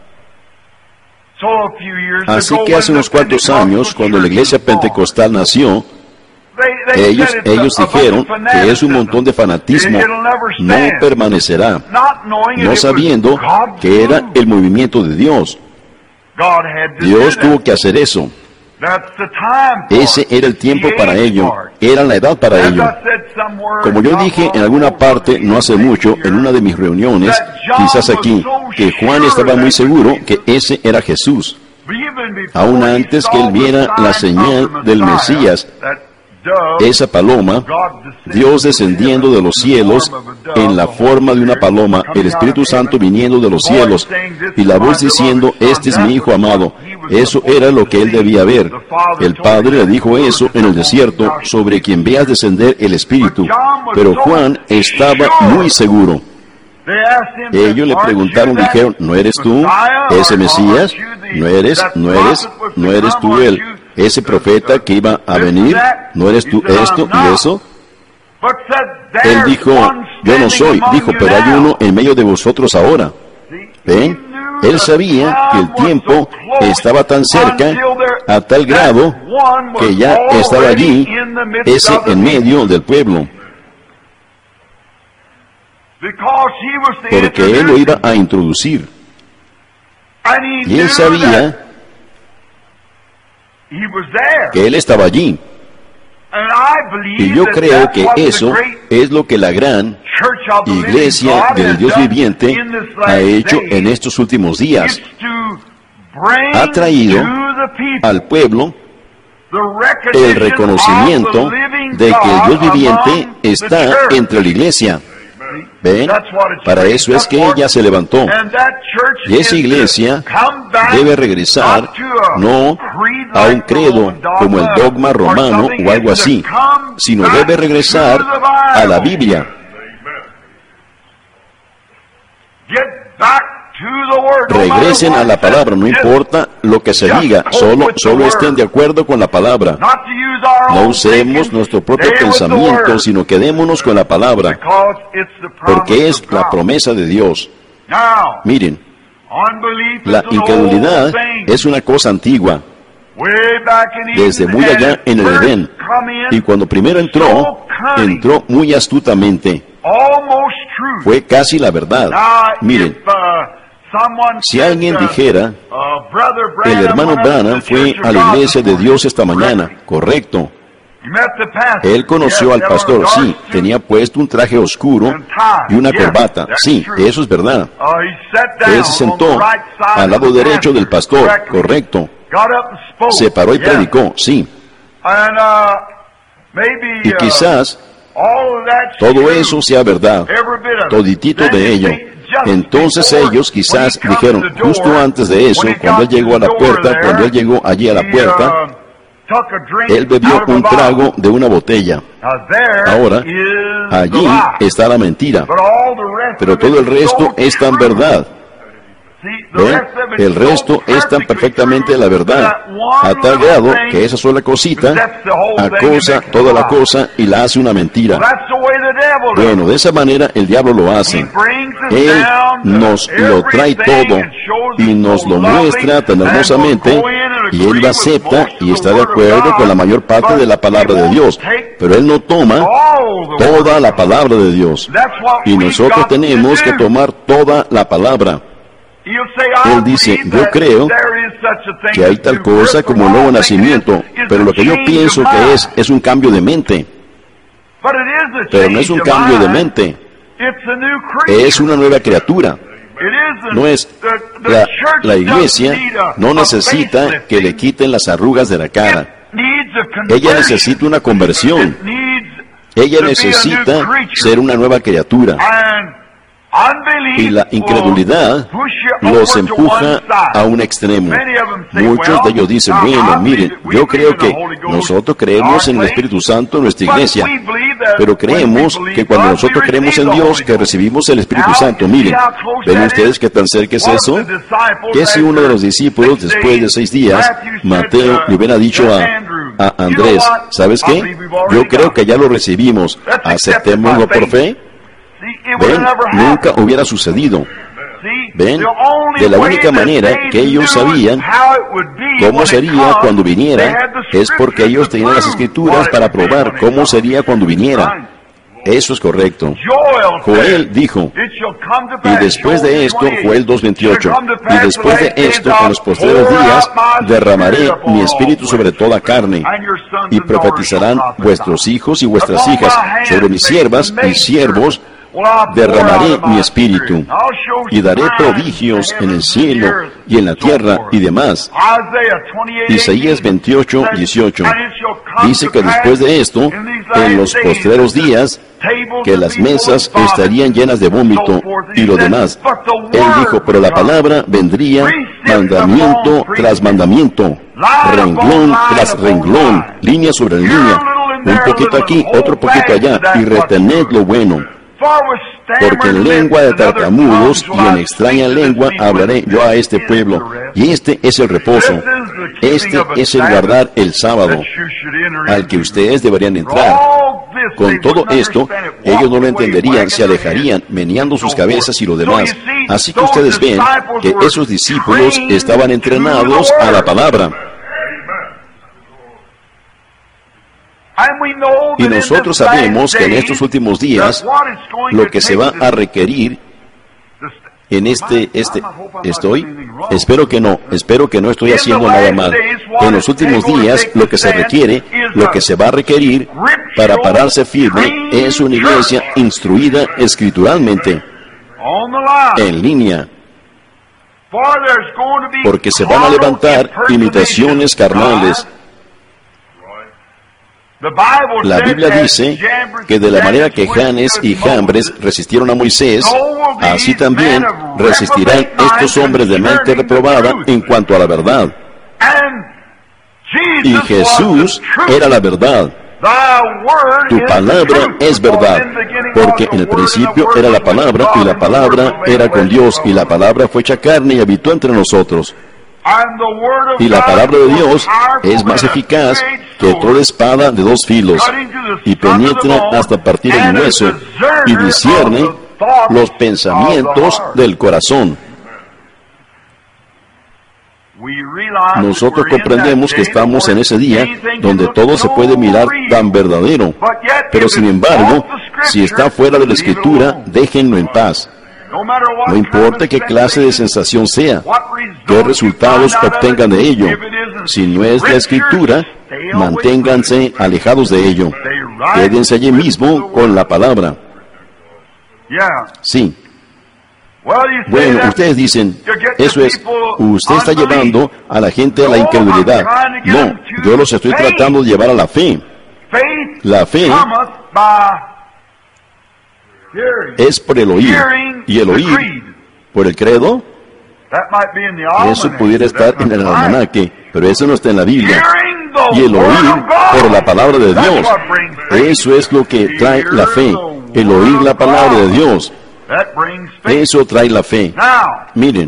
Así que hace unos cuantos años, cuando la iglesia pentecostal nació, ellos, ellos dijeron que es un montón de fanatismo, no permanecerá, no sabiendo que era el movimiento de Dios. Dios tuvo que hacer eso. Ese era el tiempo para ello, era la edad para ello. Como yo dije en alguna parte no hace mucho, en una de mis reuniones, quizás aquí, que Juan estaba muy seguro que ese era Jesús, aún antes que él viera la señal del Mesías, esa paloma, Dios descendiendo de los cielos en la forma de una paloma, el Espíritu Santo viniendo de los cielos, y la voz diciendo, este es mi Hijo amado. Eso era lo que él debía ver. El Padre le dijo eso en el desierto, sobre quien veas descender el Espíritu. Pero Juan estaba muy seguro. Ellos le preguntaron, dijeron, ¿no eres tú ese Mesías? ¿No eres, no eres, no eres tú él? Ese profeta que iba a venir, ¿no eres tú esto y eso? Él dijo, yo no soy, dijo, pero hay uno en medio de vosotros ahora. ¿Ven? Él sabía que el tiempo estaba tan cerca, a tal grado, que ya estaba allí, ese en medio del pueblo. Porque él lo iba a introducir. Y él sabía que él estaba allí. Y yo creo que eso es lo que la gran iglesia del Dios viviente ha hecho en estos últimos días. Ha traído al pueblo el reconocimiento de que el Dios viviente está entre la iglesia. ¿Ven? Para eso es que ella se levantó. Y esa iglesia debe regresar no a un credo como el dogma romano o algo así, sino debe regresar a la Biblia. Regresen a la palabra, no importa lo que se diga, solo, solo estén de acuerdo con la palabra. No usemos nuestro propio pensamiento, sino quedémonos con la palabra, porque es la promesa de Dios. Miren, la incredulidad es una cosa antigua, desde muy allá en el Edén, y cuando primero entró, entró muy astutamente. Fue casi la verdad. Miren, si alguien dijera, el hermano Branham fue a la iglesia de Dios esta mañana, correcto. Él conoció al pastor, sí, tenía puesto un traje oscuro y una corbata, sí, eso es verdad. Él se sentó al lado derecho del pastor, correcto. Se paró y predicó, sí. Y quizás todo eso sea verdad, toditito de ello. Entonces ellos quizás dijeron, justo antes de eso, cuando él llegó a la puerta, cuando él llegó allí a la puerta, él bebió un trago de una botella. Ahora, allí está la mentira, pero todo el resto es tan verdad. ¿Ven? El resto es tan perfectamente la verdad, a tal grado que esa sola cosita acosa toda la cosa y la hace una mentira. Bueno, de esa manera el diablo lo hace. Él nos lo trae todo y nos lo muestra tan hermosamente, y él lo acepta y está de acuerdo con la mayor parte de la palabra de Dios, pero él no toma toda la palabra de Dios, y nosotros tenemos que tomar toda la palabra. Él dice, yo creo que hay tal cosa como un nuevo nacimiento, pero lo que yo pienso que es, es un cambio de mente. Pero no es un cambio de mente, es una nueva criatura. No es, la, la iglesia no necesita que le quiten las arrugas de la cara. Ella necesita una conversión. Ella necesita ser una nueva criatura. Y la incredulidad los empuja a un extremo. Muchos de ellos dicen, bueno, miren, yo creo que nosotros creemos en el Espíritu Santo en nuestra iglesia, pero creemos que cuando nosotros creemos en Dios, que recibimos el Espíritu Santo. Miren, ¿ven ustedes qué tan cerca es eso? Que si uno de los discípulos, después de seis días, Mateo le hubiera dicho a, a Andrés, ¿sabes qué? Yo creo que ya lo recibimos, aceptémoslo por fe. ¿Ven? Nunca hubiera sucedido. ¿Ven? De la única manera que ellos sabían cómo sería cuando viniera es porque ellos tenían las Escrituras para probar cómo sería cuando viniera. Eso es correcto. Joel dijo, y después de esto, Joel dos veintiocho, y después de esto, en los postreros días, derramaré mi espíritu sobre toda carne, y profetizarán vuestros hijos y vuestras hijas, sobre mis siervas y siervos, derramaré mi espíritu, y daré prodigios en el cielo y en la tierra y demás. Isaías veintiocho, dieciocho dice que después de esto, en los postreros días, que las mesas estarían llenas de vómito y lo demás. Él dijo, pero la palabra vendría mandamiento tras mandamiento, renglón tras renglón, línea sobre línea, un poquito aquí, otro poquito allá, y retened lo bueno. Porque en lengua de tartamudos y en extraña lengua hablaré yo a este pueblo. Y este es el reposo. Este es el guardar el sábado, al que ustedes deberían entrar. Con todo esto, ellos no lo entenderían, se alejarían, meneando sus cabezas y lo demás. Así que ustedes ven que esos discípulos estaban entrenados a la palabra. Y nosotros sabemos que en estos últimos días lo que se va a requerir en este, este, estoy, espero que no, espero que no estoy haciendo nada mal. En los últimos días lo que se requiere, lo que se va a requerir para pararse firme es una iglesia instruida escrituralmente, en línea. Porque se van a levantar imitaciones carnales. La Biblia dice que de la manera que Janes y Jambres resistieron a Moisés, así también resistirán estos hombres de mente reprobada en cuanto a la verdad. Y Jesús era la verdad. Tu palabra es verdad, porque en el principio era la palabra, y la palabra era con Dios, y la palabra fue hecha carne y habitó entre nosotros. Y la palabra de Dios es más eficaz que toda espada de dos filos, y penetra hasta partir el hueso, y discierne los pensamientos del corazón. Nosotros comprendemos que estamos en ese día donde todo se puede mirar tan verdadero, pero sin embargo, si está fuera de la Escritura, déjenlo en paz. No importa qué clase de sensación sea, qué resultados obtengan de ello, si no es la Escritura, manténganse alejados de ello. Quédense allí mismo con la palabra. Sí. Bueno, ustedes dicen, eso es, usted está llevando a la gente a la incredulidad. No, yo los estoy tratando de llevar a la fe. La fe es por el oír, y el oír por el credo. Eso pudiera estar en el almanaque, pero eso no está en la Biblia. Y el oír por la palabra de Dios. Eso es lo que trae la fe, el oír la palabra de Dios. Eso trae la fe. Miren,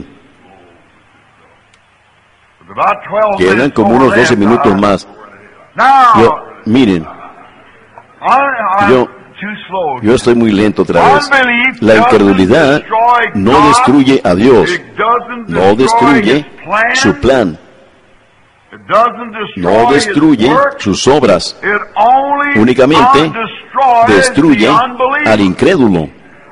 quedan como unos doce minutos más. Yo, miren, yo, yo estoy muy lento otra vez. La incredulidad no destruye a Dios, no destruye su plan, no destruye sus obras, únicamente destruye al incrédulo.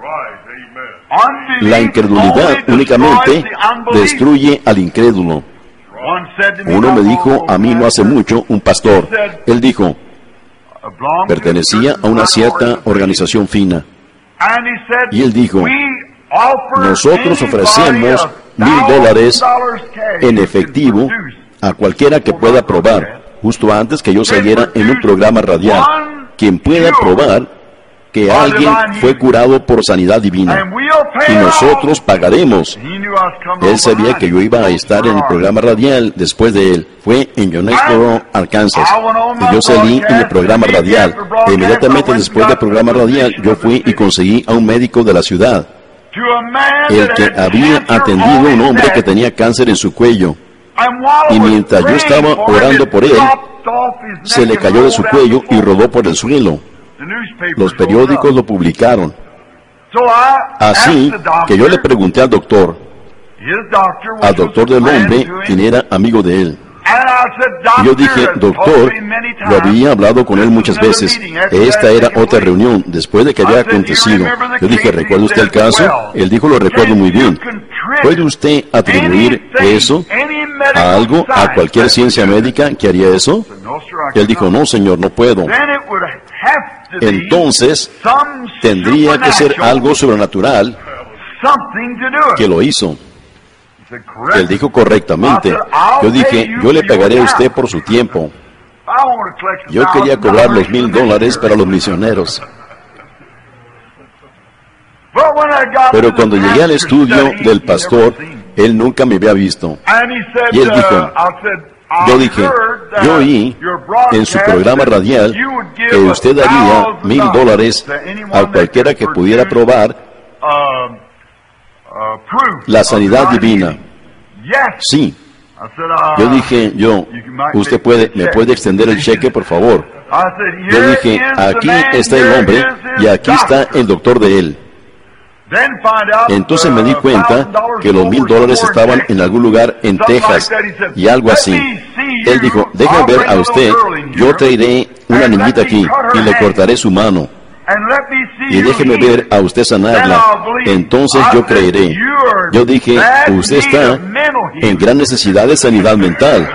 La incredulidad únicamente destruye al incrédulo. Uno me dijo a mí no hace mucho, un pastor, él dijo, pertenecía a una cierta organización fina, y él dijo, nosotros ofrecemos mil dólares en efectivo a cualquiera que pueda probar, justo antes que yo saliera en un programa radial, quien pueda probar que alguien fue curado por sanidad divina y nosotros pagaremos. Él sabía que yo iba a estar en el programa radial después de él. Fue en Jonesboro, Arkansas, y yo salí en el programa radial. E inmediatamente después del programa radial, yo fui y conseguí a un médico de la ciudad, el que había atendido a un hombre que tenía cáncer en su cuello. Y mientras yo estaba orando por él, se le cayó de su cuello y rodó por el suelo. Los periódicos lo publicaron. Así que yo le pregunté al doctor, al doctor del hombre, quien era amigo de él. Y yo dije, doctor, yo había hablado con él muchas veces. Esta era otra reunión, después de que había acontecido. Yo dije, ¿recuerda usted el caso? Él dijo, lo recuerdo muy bien. ¿Puede usted atribuir eso a algo, a cualquier ciencia médica que haría eso? Él dijo, no, señor, no puedo. Entonces, tendría que ser algo sobrenatural que lo hizo. Él dijo correctamente. Yo dije, yo le pagaré a usted por su tiempo. Yo quería cobrar los mil dólares para los misioneros. Pero cuando llegué al estudio del pastor, él nunca me había visto. Y él dijo, yo dije, yo oí en su programa radial que usted daría mil dólares a cualquiera que pudiera probar la sanidad divina. Sí. Yo dije, yo, usted puede, me puede extender el cheque, por favor. Yo dije, aquí está el hombre y aquí está el doctor de él. Entonces me di cuenta que los mil dólares estaban en algún lugar en Texas y algo así. Él dijo, déjame ver a usted, yo traeré una niñita aquí y le cortaré su mano. Y déjeme ver a usted sanarla, entonces yo creeré. Yo dije, usted está en gran necesidad de sanidad mental.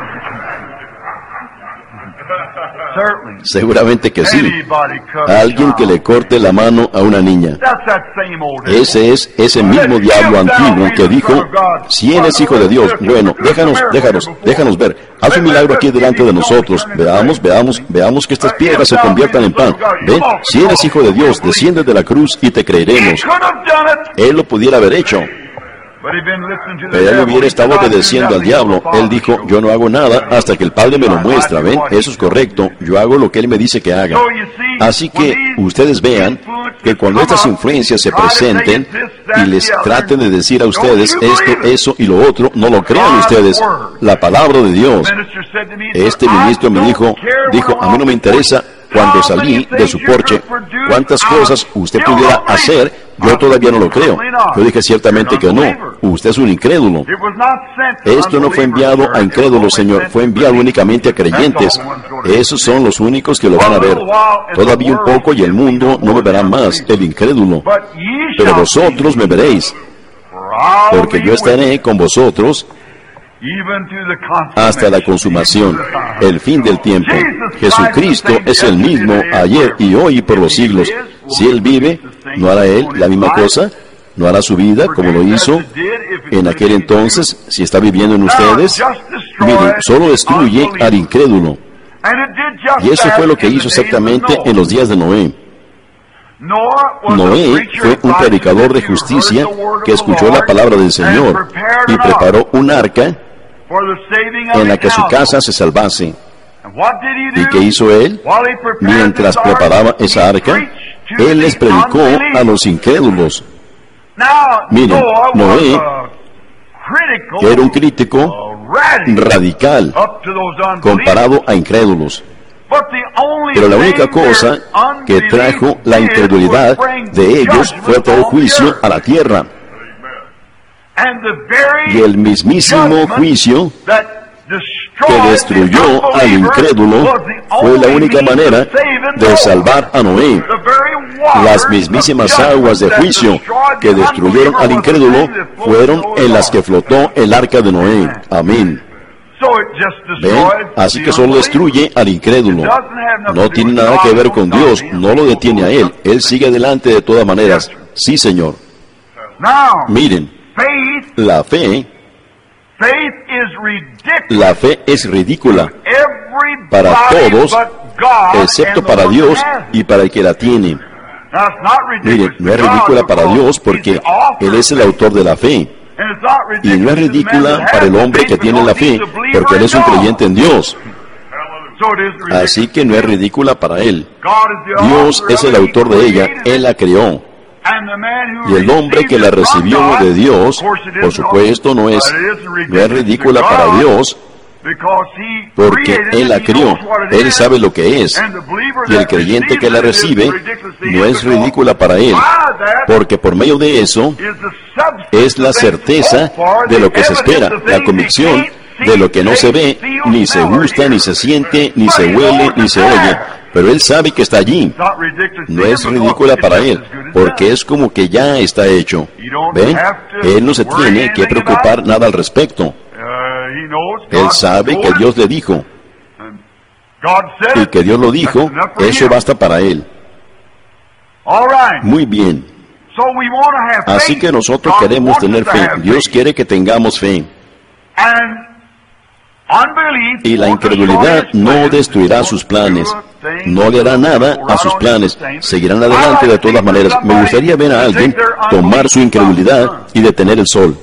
Seguramente que sí. Alguien que le corte la mano a una niña. Ese es ese mismo diablo antiguo que dijo, si eres hijo de Dios, bueno, déjanos, déjanos, déjanos ver. Haz un milagro aquí delante de nosotros. Veamos, veamos, veamos que estas piedras se conviertan en pan. Ven, si eres hijo de Dios, desciende de la cruz y te creeremos. Él lo pudiera haber hecho. Pero él hubiera estado obedeciendo al diablo. Él dijo, yo no hago nada hasta que el Padre me lo muestra. ¿Ven? Eso es correcto. Yo hago lo que Él me dice que haga. Así que ustedes vean que cuando estas influencias se presenten y les traten de decir a ustedes esto, eso y lo otro, no lo crean ustedes. La palabra de Dios. Este ministro me dijo, dijo, a mí no me interesa cuando salí de su porche cuántas cosas usted pudiera hacer, yo todavía no lo creo. Yo dije ciertamente que no. Usted es un incrédulo. Esto no fue enviado a incrédulos, Señor. Fue enviado únicamente a creyentes. Esos son los únicos que lo van a ver. Todavía un poco y el mundo no me verá más, el incrédulo. Pero vosotros me veréis, porque yo estaré con vosotros hasta la consumación, el fin del tiempo. Jesucristo es el mismo ayer y hoy y por los siglos. Si Él vive, ¿no hará Él la misma cosa? ¿No hará su vida como lo hizo en aquel entonces, si está viviendo en ustedes? Miren, solo destruye al incrédulo. Y eso fue lo que hizo exactamente en los días de Noé. Noé fue un predicador de justicia que escuchó la palabra del Señor y preparó un arca en la que su casa se salvase. ¿Y qué hizo él? Mientras preparaba esa arca, él les predicó a los incrédulos. Miren, Noé era un crítico radical comparado a incrédulos. Pero la única cosa que trajo la incredulidad de ellos fue todo juicio a la tierra. Y el mismísimo juicio que destruyó al incrédulo fue la única manera de salvar a Noé. Las mismísimas aguas de juicio que destruyeron al incrédulo fueron en las que flotó el arca de Noé. Amén. ¿Ven? Así que solo destruye al incrédulo. No tiene nada que ver con Dios, no lo detiene a Él. Él sigue adelante de todas maneras. Sí, Señor. Miren, la fe, la fe es ridícula para todos, excepto para Dios y para el que la tiene. Mire, no es ridícula para Dios porque Él es el autor de la fe. Y no es ridícula para el hombre que tiene la fe porque Él es un creyente en Dios. Así que no es ridícula para Él. Dios es el autor de ella, Él la creó. Y el hombre que la recibió de Dios, por supuesto, no es, no es ridícula para Dios, porque Él la crió, Él sabe lo que es, y el creyente que la recibe no es ridícula para Él, porque por medio de eso es la certeza de lo que se espera, la convicción de lo que no se ve, ni se gusta, ni se siente, ni se huele, ni se oye, pero Él sabe que está allí. No es ridícula para Él, porque es como que ya está hecho. ¿Ven? Él no se tiene que preocupar nada al respecto. Él sabe que Dios le dijo, y que Dios lo dijo, eso basta para Él. Muy bien. Así que nosotros queremos tener fe. Dios quiere que tengamos fe. Y la incredulidad no destruirá sus planes. No le hará nada a sus planes. Seguirán adelante de todas maneras. Me gustaría ver a alguien tomar su incredulidad y detener el sol.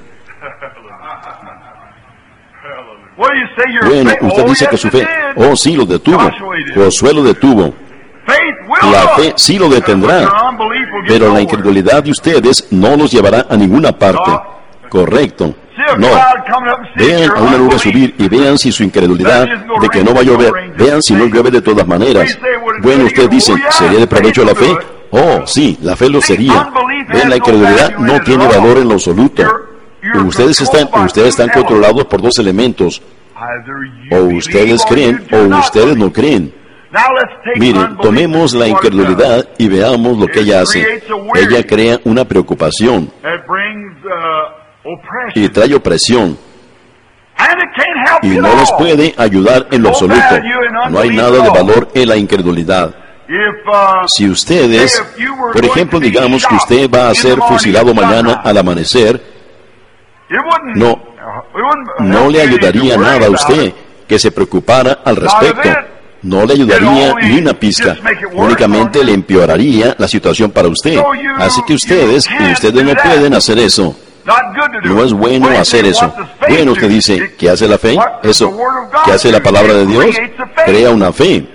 Bueno, usted dice que su fe, oh sí, lo detuvo. Josué lo detuvo. La fe sí lo detendrá, pero la incredulidad de ustedes no los llevará a ninguna parte. Correcto. No. Vean a una nube subir y vean si su incredulidad de que no va a llover, vean si no llueve de todas maneras. Bueno, usted dice, ¿sería de provecho la fe? Oh, sí, la fe lo sería. Ven, la incredulidad no tiene valor en lo absoluto. Ustedes están, ustedes están controlados por dos elementos. O ustedes creen o ustedes no creen. Miren, tomemos la incredulidad y veamos lo que ella hace. Ella crea una preocupación y trae opresión. Y no los puede ayudar en lo absoluto. No hay nada de valor en la incredulidad. Si ustedes, por ejemplo, digamos que usted va a ser fusilado mañana al amanecer, no, no le ayudaría nada a usted que se preocupara al respecto. No le ayudaría ni una pizca. Únicamente le empeoraría la situación para usted. Así que ustedes, ustedes no pueden hacer eso. No es bueno hacer eso. Bueno, usted dice, ¿qué hace la fe? Eso. ¿Qué hace la palabra de Dios? Crea una fe.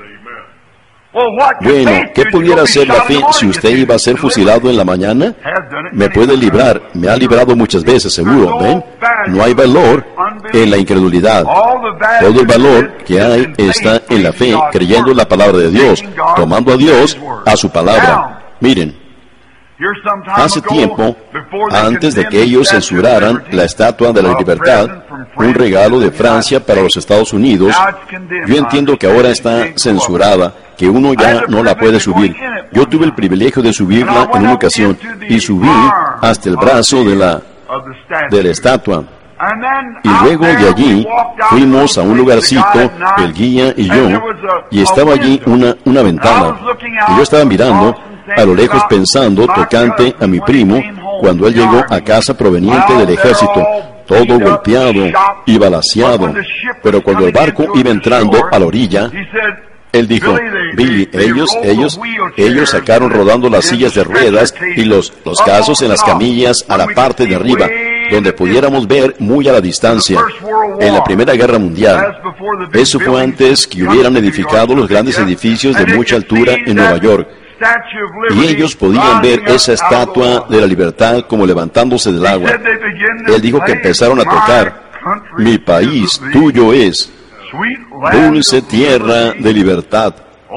Bueno, ¿qué pudiera hacer la fe si usted iba a ser fusilado en la mañana? Me puede librar, me ha librado muchas veces, seguro, ¿ven? No hay valor en la incredulidad. Todo el valor que hay está en la fe, creyendo en la palabra de Dios, tomando a Dios a su palabra. Miren, hace tiempo, antes de que ellos censuraran la Estatua de la Libertad, un regalo de Francia para los Estados Unidos, yo entiendo que ahora está censurada, que uno ya no la puede subir. Yo tuve el privilegio de subirla en una ocasión y subí hasta el brazo de la, de la estatua. Y luego de allí fuimos a un lugarcito, el guía y yo, y estaba allí una, una ventana. Y yo estaba mirando a lo lejos pensando tocante a mi primo cuando él llegó a casa proveniente del ejército, todo golpeado y balaceado. Pero cuando el barco iba entrando a la orilla, él dijo, Billy, ellos, ellos, ellos sacaron rodando las sillas de ruedas y los, los casos en las camillas a la parte de arriba, donde pudiéramos ver muy a la distancia. En la Primera Guerra Mundial, eso fue antes que hubieran edificado los grandes edificios de mucha altura en Nueva York. Y ellos podían ver esa estatua de la libertad como levantándose del agua. Él dijo que empezaron a tocar, mi país tuyo es, dulce tierra de libertad.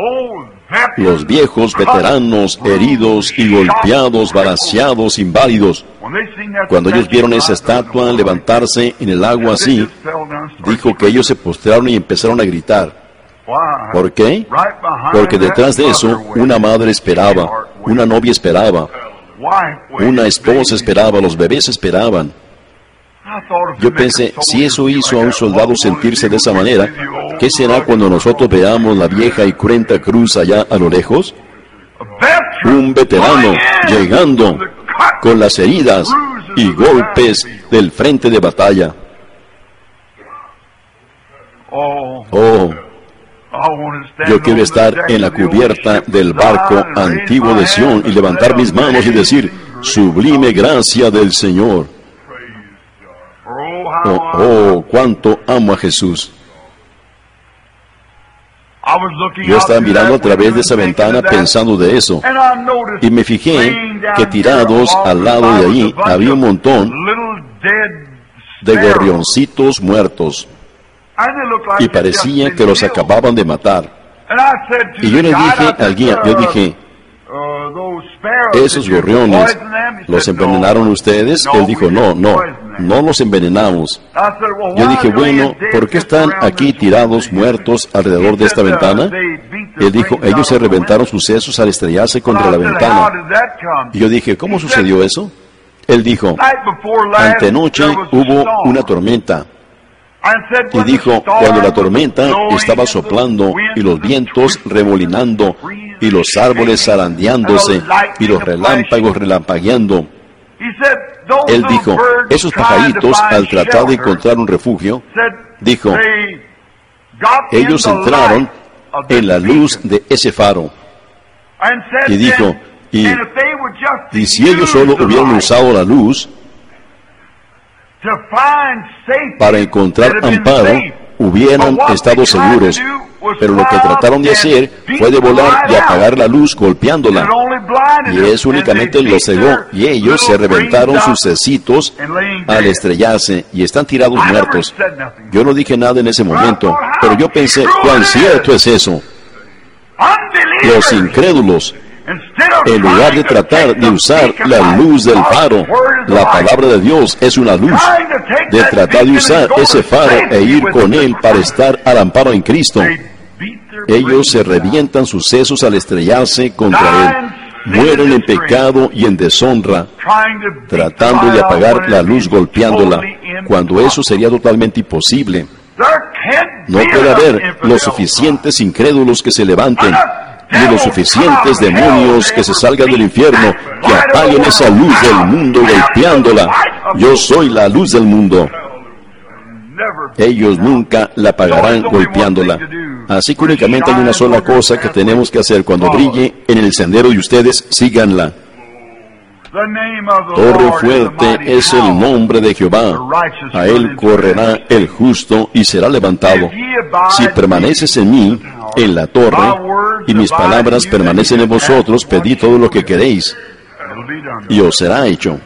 Los viejos veteranos, heridos y golpeados, balaceados, inválidos, cuando ellos vieron esa estatua levantarse en el agua así, dijo que ellos se postraron y empezaron a gritar. ¿Por qué? Porque detrás de eso, una madre esperaba, una novia esperaba, una esposa esperaba, los bebés esperaban. Yo pensé, si eso hizo a un soldado sentirse de esa manera, ¿qué será cuando nosotros veamos la vieja y cruenta cruz allá a lo lejos? Un veterano llegando con las heridas y golpes del frente de batalla. Oh, Yo quiero estar en la cubierta del barco antiguo de Sión y levantar mis manos y decir, sublime gracia del Señor. Oh, oh, cuánto amo a Jesús. Yo estaba mirando a través de esa ventana pensando de eso, y me fijé que tirados al lado de allí había un montón de gorrioncitos muertos, y parecía que los acababan de matar. Y yo le dije al guía, yo dije, esos gorriones, ¿los envenenaron ustedes? Él dijo, no, no, no los envenenamos. Yo dije, bueno, ¿por qué están aquí tirados, muertos, alrededor de esta ventana? Él dijo, ellos se reventaron sus sesos al estrellarse contra la ventana. Y yo dije, ¿cómo sucedió eso? Él dijo, antenoche hubo una tormenta. Y dijo, cuando la tormenta estaba soplando y los vientos remolinando y los árboles zarandeándose y los relámpagos relampagueando, él dijo, esos pajaritos al tratar de encontrar un refugio, dijo, ellos entraron en la luz de ese faro. Y dijo, y, y si ellos solo hubieran usado la luz para encontrar amparo, hubieran estado seguros. Pero lo que trataron de hacer fue de volar y apagar la luz golpeándola. Y eso únicamente los cegó. Y ellos se reventaron sus cecitos al estrellarse y están tirados muertos. Yo no dije nada en ese momento, pero yo pensé, ¿cuán cierto es eso? Los incrédulos, en lugar de tratar de usar la luz del faro, la palabra de Dios es una luz, de tratar de usar ese faro e ir con él para estar al amparo en Cristo, ellos se revientan sus sesos al estrellarse contra él, mueren en pecado y en deshonra, tratando de apagar la luz golpeándola, cuando eso sería totalmente imposible. No puede haber los suficientes incrédulos que se levanten, ni los suficientes demonios que se salgan del infierno, que apaguen esa luz del mundo golpeándola. Yo soy la luz del mundo. Ellos nunca la apagarán golpeándola. Así que únicamente hay una sola cosa que tenemos que hacer cuando brille en el sendero de ustedes, síganla. Torre fuerte es el nombre de Jehová. A él correrá el justo y será levantado. Si permaneces en mí, en la torre, y mis palabras permanecen en vosotros, pedid todo lo que queréis, y os será hecho.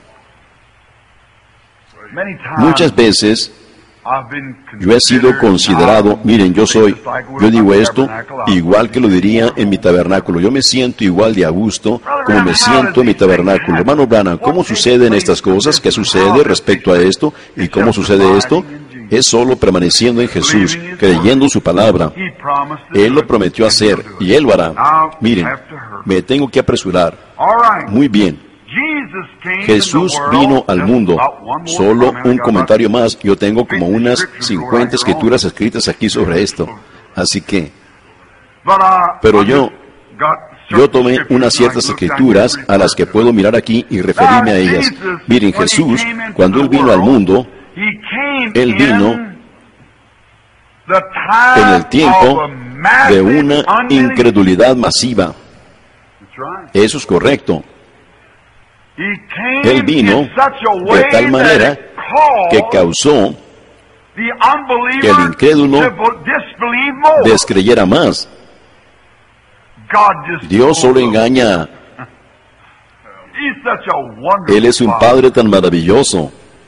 Muchas veces yo he sido considerado, miren, yo soy, yo digo esto igual que lo diría en mi tabernáculo. Yo me siento igual de a gusto como me siento en mi tabernáculo. Hermano Branham, ¿cómo suceden estas cosas? ¿Qué sucede respecto a esto? ¿Y cómo sucede esto? Es solo permaneciendo en Jesús, creyendo su palabra. Él lo prometió hacer y Él lo hará. Miren, me tengo que apresurar. Muy bien. Jesús vino al mundo. Solo un comentario más. Yo tengo como unas cincuenta escrituras escritas aquí sobre esto. Así que, pero yo, yo tomé unas ciertas escrituras a las que puedo mirar aquí y referirme a ellas. Miren, Jesús, cuando Él vino al mundo, Él vino en el tiempo de una incredulidad masiva. Eso es correcto. Él vino de tal manera que causó que el incrédulo descreyera más. Dios solo engaña. Él es un Padre tan maravilloso.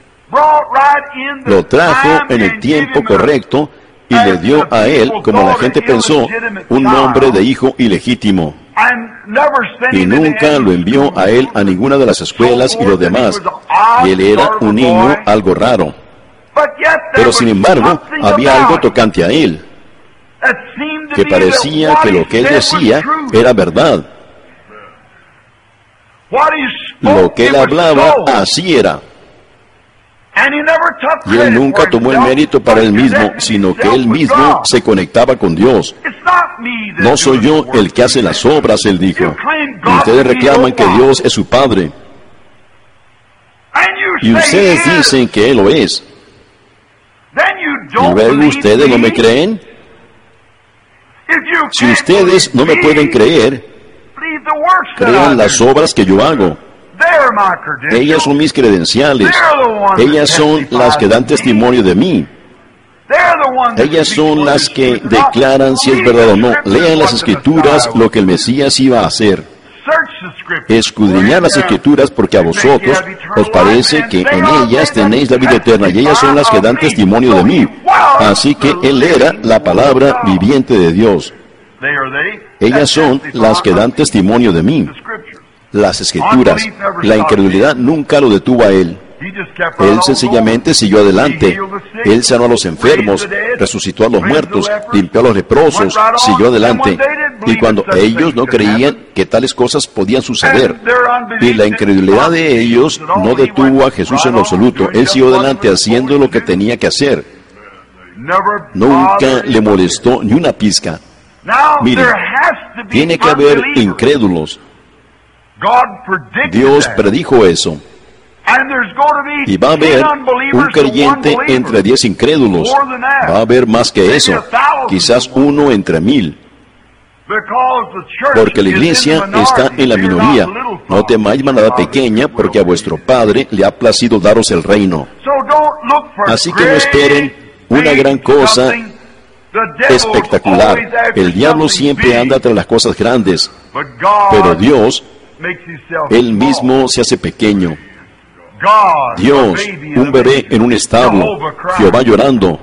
Lo trajo en el tiempo correcto y le dio a él, como la gente pensó, un nombre de hijo ilegítimo. Y nunca lo envió a él a ninguna de las escuelas y lo demás. Y él era un niño algo raro. Pero sin embargo, había algo tocante a él, que parecía que lo que él decía era verdad. Lo que él hablaba, así era. Y él nunca tomó el mérito para él mismo, sino que él mismo se conectaba con Dios. No soy yo el que hace las obras, él dijo. Y ustedes reclaman que Dios es su Padre. Y ustedes dicen que Él lo es. ¿Y luego ustedes no me creen? Si ustedes no me pueden creer, crean las obras que yo hago. Ellas son mis credenciales. Ellas son las que dan testimonio de mí. Ellas son las que declaran si es verdad o no. Lean las Escrituras lo que el Mesías iba a hacer. Escudriñad las Escrituras porque a vosotros os parece que en ellas tenéis la vida eterna y ellas son las que dan testimonio de mí. Así que Él era la palabra viviente de Dios. Ellas son las que dan testimonio de mí. Las Escrituras. La incredulidad nunca lo detuvo a Él. Él sencillamente siguió adelante. Él sanó a los enfermos, resucitó a los muertos, limpió a los leprosos, siguió adelante. Y cuando ellos no creían que tales cosas podían suceder, y la incredulidad de ellos no detuvo a Jesús en lo absoluto, Él siguió adelante haciendo lo que tenía que hacer. Nunca le molestó ni una pizca. Miren, tiene que haber incrédulos. Dios predijo eso. Y va a haber un creyente entre diez incrédulos. Va a haber más que eso. Quizás uno entre mil. Porque la iglesia está en la minoría. No temáis manada pequeña, porque a vuestro Padre le ha placido daros el reino. Así que no esperen una gran cosa espectacular. El diablo siempre anda tras las cosas grandes. Pero Dios, Él mismo se hace pequeño. Dios, un bebé en un establo, Jehová llorando.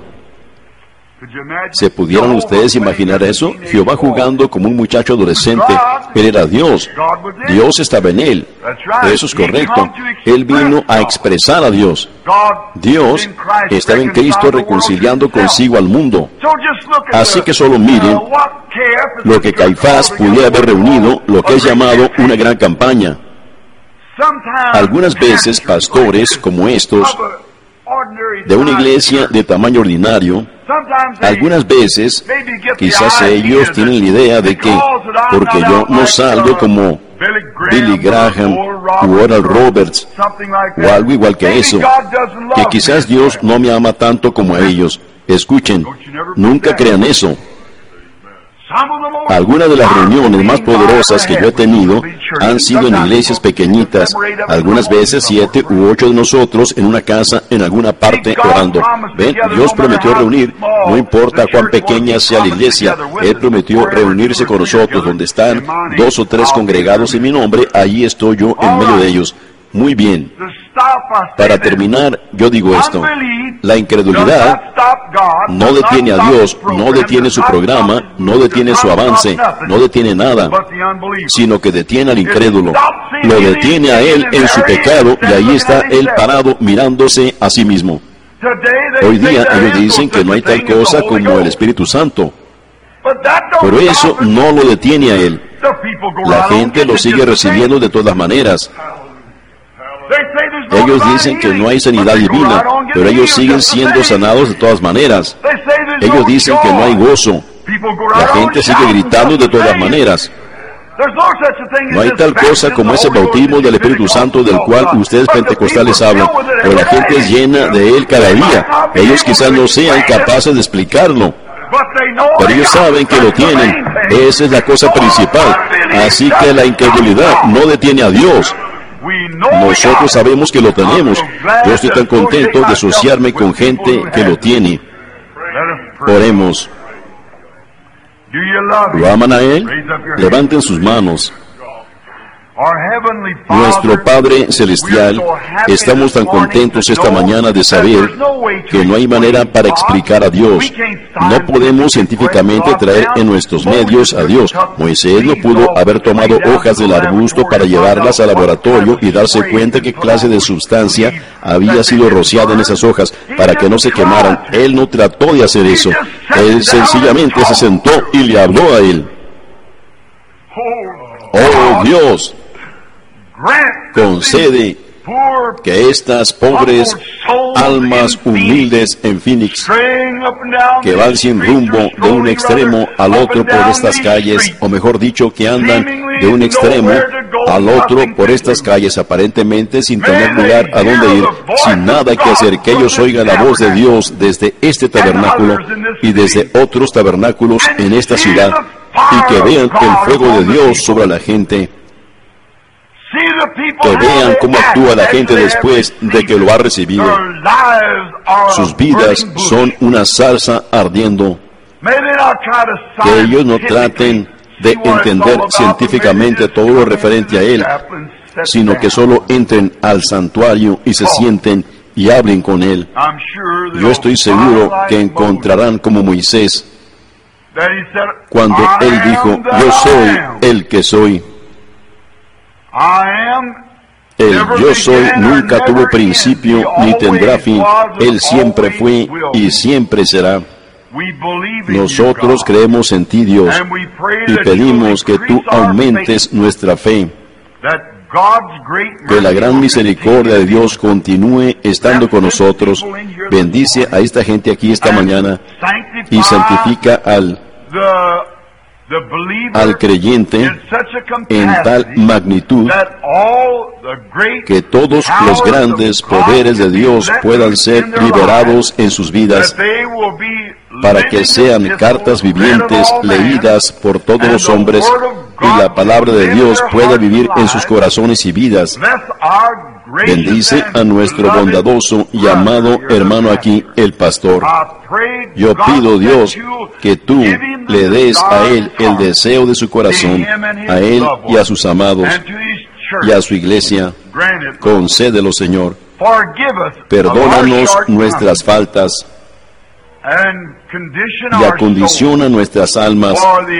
¿Se pudieran ustedes imaginar eso? Jehová jugando como un muchacho adolescente. Él era Dios. Dios estaba en él. Eso es correcto. Él vino a expresar a Dios. Dios estaba en Cristo reconciliando consigo al mundo. Así que solo miren lo que Caifás pudiera haber reunido, lo que es llamado una gran campaña. Algunas veces pastores como estos, de una iglesia de tamaño ordinario, algunas veces quizás ellos tienen la idea de que porque yo no salgo como Billy Graham u Oral Roberts o algo igual que eso, que quizás Dios no me ama tanto como a ellos. Escuchen, nunca crean eso. Algunas de las reuniones más poderosas que yo he tenido han sido en iglesias pequeñitas, algunas veces siete u ocho de nosotros en una casa en alguna parte orando. Ven, Dios prometió reunir, no importa cuán pequeña sea la iglesia, Él prometió reunirse con nosotros. Donde están dos o tres congregados en mi nombre, allí estoy yo en medio de ellos. Muy bien. Para terminar, yo digo esto. La incredulidad no detiene a Dios, no detiene su programa, no detiene su avance, no detiene nada, sino que detiene al incrédulo. Lo detiene a él en su pecado y ahí está él parado mirándose a sí mismo. Hoy día ellos dicen que no hay tal cosa como el Espíritu Santo, pero eso no lo detiene a él. La gente lo sigue recibiendo de todas maneras. Ellos dicen que no hay sanidad divina, pero ellos siguen siendo sanados de todas maneras. Ellos dicen que no hay gozo. La gente sigue gritando de todas maneras. No hay tal cosa como ese bautismo del Espíritu Santo del cual ustedes pentecostales hablan, pero la gente es llena de él cada día. Ellos quizás no sean capaces de explicarlo, pero ellos saben que lo tienen. Esa es la cosa principal. Así que la incredulidad no detiene a Dios. Nosotros sabemos que lo tenemos. Yo estoy tan contento de asociarme con gente que lo tiene. Oremos. ¿Lo aman a Él? Levanten sus manos. Nuestro Padre Celestial, estamos tan contentos esta mañana de saber que no hay manera para explicar a Dios. No podemos científicamente traer en nuestros medios a Dios. Moisés no pudo haber tomado hojas del arbusto para llevarlas al laboratorio y darse cuenta qué clase de sustancia había sido rociada en esas hojas para que no se quemaran. Él no trató de hacer eso. Él sencillamente se sentó y le habló a él. Oh Dios, concede que estas pobres almas humildes en Phoenix, que van sin rumbo de un extremo al otro por estas calles, o mejor dicho, que andan de un extremo al otro por estas calles aparentemente sin tener lugar a dónde ir, sin nada que hacer, que ellos oigan la voz de Dios desde este tabernáculo y desde otros tabernáculos en esta ciudad, y que vean el fuego de Dios sobre la gente, que vean cómo actúa la gente después de que lo ha recibido. Sus vidas son una salsa ardiendo. Que ellos no traten de entender científicamente todo lo referente a Él, sino que solo entren al santuario y se sienten y hablen con Él. Yo estoy seguro que encontrarán como Moisés, cuando Él dijo, yo soy el que soy. El yo soy nunca tuvo principio ni tendrá fin. Él siempre fue y siempre será. Nosotros creemos en ti, Dios, y pedimos que tú aumentes nuestra fe. Que la gran misericordia de Dios continúe estando con nosotros. Bendice a esta gente aquí esta mañana y santifica al al creyente en tal magnitud que todos los grandes poderes de Dios puedan ser liberados en sus vidas, para que sean cartas vivientes leídas por todos los hombres y la palabra de Dios pueda vivir en sus corazones y vidas. Bendice a nuestro bondadoso y amado hermano aquí, el pastor. Yo pido, Dios, que tú le des a él el deseo de su corazón, a él y a sus amados, y a su iglesia. Concédelo, Señor. Perdónanos nuestras faltas y acondiciona nuestras almas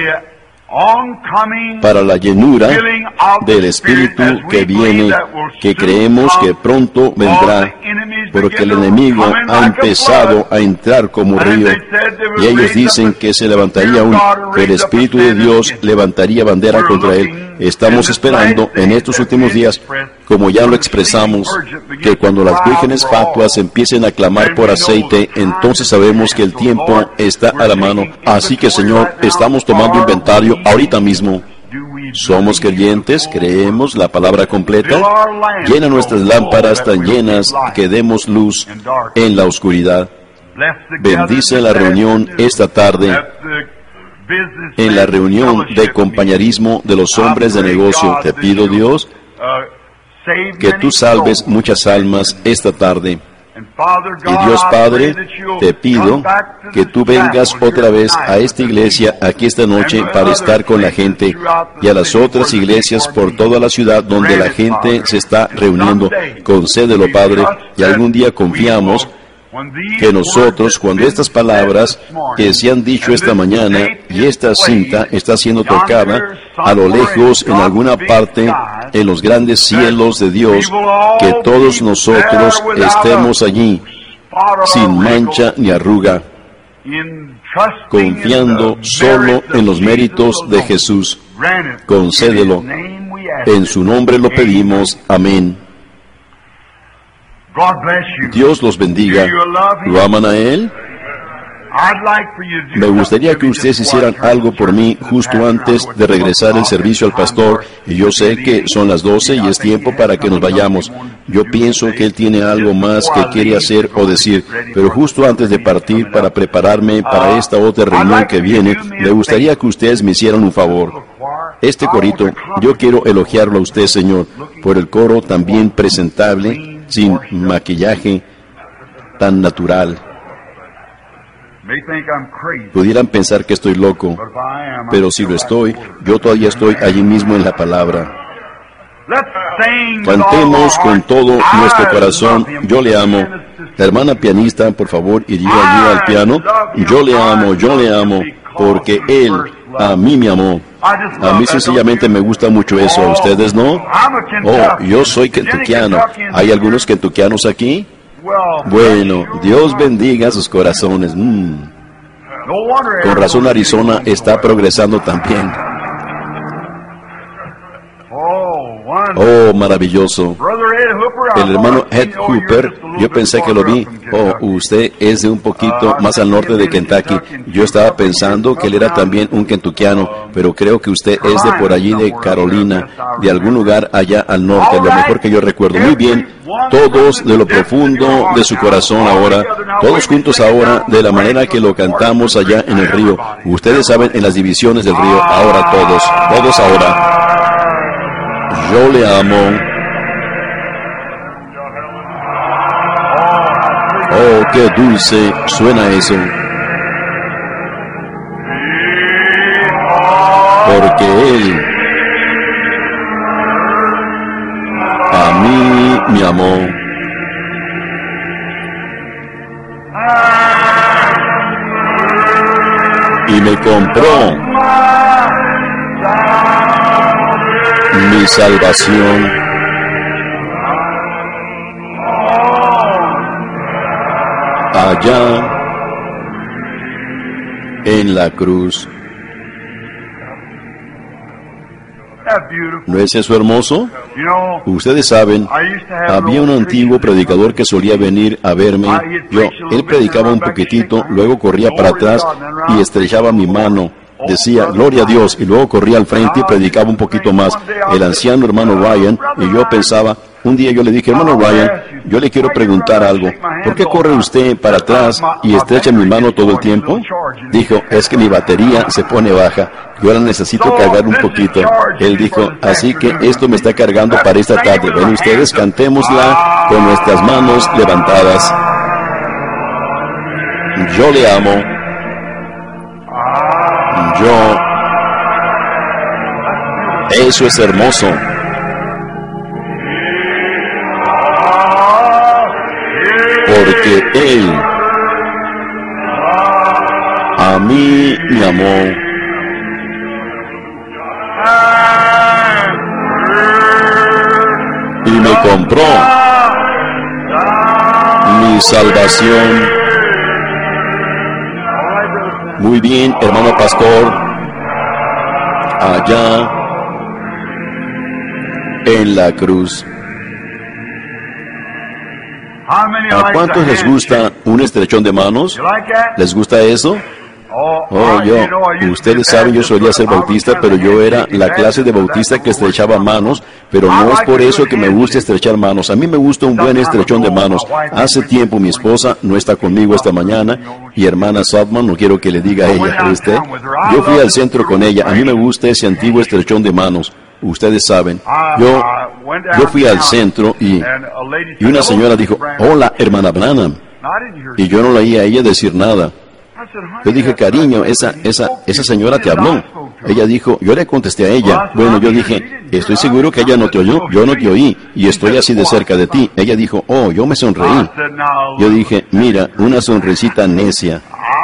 para la llenura del Espíritu que viene, que creemos que pronto vendrá, porque el enemigo ha empezado a entrar como río, y ellos dicen que se levantaría un, que el Espíritu de Dios levantaría bandera contra él. Estamos esperando en estos últimos días, como ya lo expresamos, que cuando las vírgenes fatuas empiecen a clamar por aceite, entonces sabemos que el tiempo está a la mano. Así que, Señor, estamos tomando inventario ahorita mismo. Somos creyentes, creemos la palabra completa. Llena nuestras lámparas tan llenas que demos luz en la oscuridad. Bendice la reunión esta tarde, en la reunión de compañerismo de los hombres de negocio. Te pido, Dios, que tú salves muchas almas esta tarde. Y Dios Padre, te pido que tú vengas otra vez a esta iglesia aquí esta noche para estar con la gente y a las otras iglesias por toda la ciudad donde la gente se está reuniendo. Concédelo, Padre, y algún día confiamos que nosotros, cuando estas palabras que se han dicho esta mañana y esta cinta está siendo tocada a lo lejos en alguna parte en los grandes cielos de Dios, que todos nosotros estemos allí sin mancha ni arruga, confiando solo en los méritos de Jesús. Concédelo. En su nombre lo pedimos. Amén. Dios los bendiga. ¿Lo aman a Él? Me gustaría que ustedes hicieran algo por mí justo antes de regresar el servicio al pastor, y yo sé que son las doce y es tiempo para que nos vayamos. Yo pienso que él tiene algo más que quiere hacer o decir, pero justo antes de partir para prepararme para esta otra reunión que viene, me gustaría que ustedes me hicieran un favor. Este corito, yo quiero elogiarlo a usted, Señor, por el coro tan bien presentable, sin maquillaje, tan natural. Pudieran pensar que estoy loco, pero si lo estoy, yo todavía estoy allí mismo en la palabra. Cantemos con todo nuestro corazón, yo le amo. La hermana pianista, por favor, iría allí al piano. Yo le amo, yo le amo, porque Él a mí me amó. A mí sencillamente me gusta mucho eso. ¿A ustedes no? Oh, yo soy kentuckiano. ¿Hay algunos kentuckianos aquí? Bueno, Dios bendiga sus corazones. Mm. Con razón Arizona está progresando también. Oh, maravilloso. El hermano Ed Hooper, yo pensé que lo vi. Oh, usted es de un poquito más al norte de Kentucky. Yo estaba pensando que él era también un kentuckiano, pero creo que usted es de por allí de Carolina, de algún lugar allá al norte, lo mejor que yo recuerdo. Muy bien, todos de lo profundo de su corazón ahora, todos juntos ahora, de la manera que lo cantamos allá en el río. Ustedes saben, en las divisiones del río, ahora todos, todos ahora. Yo le amo. Oh, qué dulce suena eso. Porque Él a mí me amó. Y me compró mi salvación. Allá en la cruz. ¿No es eso hermoso? Ustedes saben, había un antiguo predicador que solía venir a verme. Yo, él predicaba un poquitito, luego corría para atrás y estrechaba mi mano. Decía, gloria a Dios, y luego corría al frente y predicaba un poquito más. El anciano hermano Ryan, y yo pensaba, un día yo le dije, hermano Ryan, yo le quiero preguntar algo. ¿Por qué corre usted para atrás y estrecha mi mano todo el tiempo? Dijo, es que mi batería se pone baja. Yo ahora necesito cargar un poquito. Él dijo, así que esto me está cargando para esta tarde. Ven ustedes, cantémosla con nuestras manos levantadas. Yo le amo. Yo. Eso es hermoso. Porque Él a mí me amó. Y me compró mi salvación. Muy bien, hermano pastor, allá en la cruz. ¿A cuántos les gusta un estrechón de manos? ¿Les gusta eso? Oh, yo, ustedes saben, yo solía ser bautista, pero yo era la clase de bautista que estrechaba manos, pero no es por eso que me gusta estrechar manos. A mí me gusta un buen estrechón de manos. Hace tiempo mi esposa no está conmigo esta mañana, y hermana Saltman, no quiero que le diga a ella, ¿viste? Yo fui al centro con ella, a mí me gusta ese antiguo estrechón de manos. Ustedes saben, yo, yo fui al centro y, y una señora dijo, hola, hermana Branham, y yo no la oí a ella decir nada. Yo dije, cariño, esa, esa, esa señora te habló. Ella dijo, yo le contesté a ella. Bueno, yo dije, estoy seguro que ella no te oyó, yo no te oí, y estoy así de cerca de ti. Ella dijo, oh, yo me sonreí. Yo dije, mira, una sonrisita necia.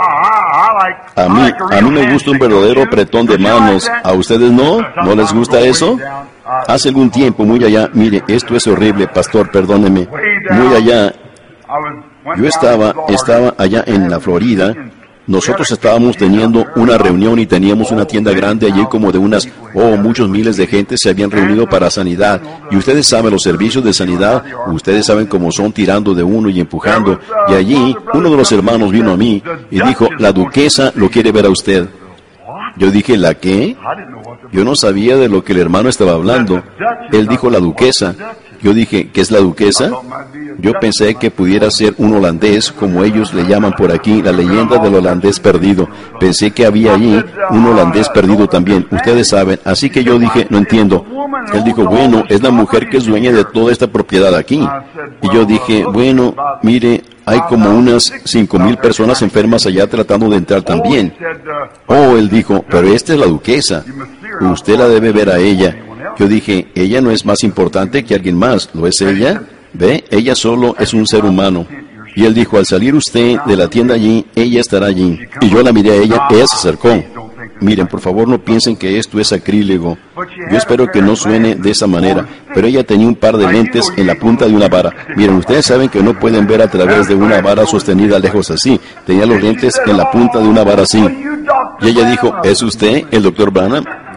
A mí, a mí me gusta un verdadero apretón de manos. ¿A ustedes no? ¿No les gusta eso? Hace algún tiempo, muy allá, mire, esto es horrible, pastor, perdóneme. Muy allá, yo estaba, estaba allá en la Florida. Nosotros estábamos teniendo una reunión y teníamos una tienda grande allí, como de unas, oh, muchos miles de gente se habían reunido para sanidad. Y ustedes saben los servicios de sanidad, ustedes saben cómo son, tirando de uno y empujando. Y allí uno de los hermanos vino a mí y dijo, la duquesa lo quiere ver a usted. Yo dije, ¿la qué? Yo no sabía de lo que el hermano estaba hablando. Él dijo, la duquesa. Yo dije, ¿qué es la duquesa? Yo pensé que pudiera ser un holandés, como ellos le llaman por aquí, la leyenda del holandés perdido. Pensé que había allí un holandés perdido también, ustedes saben. Así que yo dije, no entiendo. Él dijo, bueno, es la mujer que es dueña de toda esta propiedad aquí. Y yo dije, bueno, mire, hay como unas cinco mil personas enfermas allá tratando de entrar también. Oh, él dijo, pero esta es la duquesa. Usted la debe ver a ella. Yo dije, ella no es más importante que alguien más, ¿lo es ella? ¿Ve? Ella solo es un ser humano. Y él dijo, al salir usted de la tienda allí, ella estará allí. Y yo la miré a ella, ella se acercó. Miren, por favor, no piensen que esto es sacrílego. Yo espero que no suene de esa manera, pero ella tenía un par de lentes en la punta de una vara. Miren, ustedes saben que no pueden ver a través de una vara sostenida lejos así. Tenía los lentes en la punta de una vara así. Y ella dijo, ¿es usted el doctor Branham?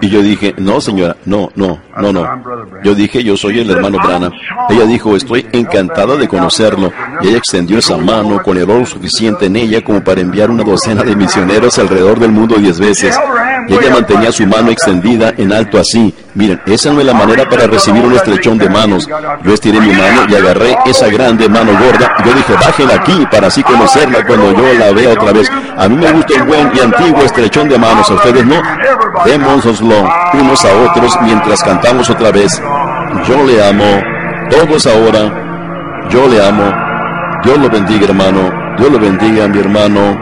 Y yo dije, no señora, no, no, no, no. Yo dije, yo soy el hermano Branham. Ella dijo, estoy encantada de conocerlo. Y ella extendió esa mano con el oro suficiente en ella como para enviar una docena de misioneros alrededor del mundo diez veces. Y ella mantenía su mano extendida en alto así. Miren, esa no es la manera para recibir un estrechón de manos. Yo estiré mi mano y agarré esa grande mano gorda. Yo dije, bájenla aquí para así conocerla cuando yo la vea otra vez. A mí me gusta el buen y antiguo estrechón de manos. ¿A ustedes no? Démoslo unos a otros mientras cantamos otra vez. Yo le amo. Todos ahora. Yo le amo. Dios lo bendiga, hermano. Dios lo bendiga, mi hermano.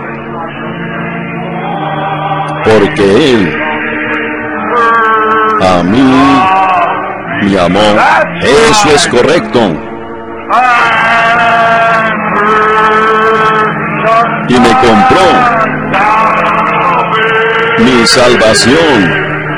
Porque Él a mí me amó. Eso es correcto. Y me compró mi salvación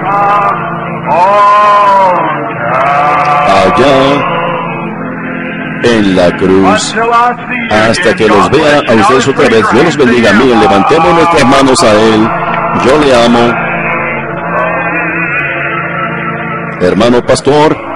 allá en la cruz, hasta que los vea a ustedes otra vez. Dios los bendiga. Miren, levantemos nuestras manos a Él. Yo le amo. Hermano pastor,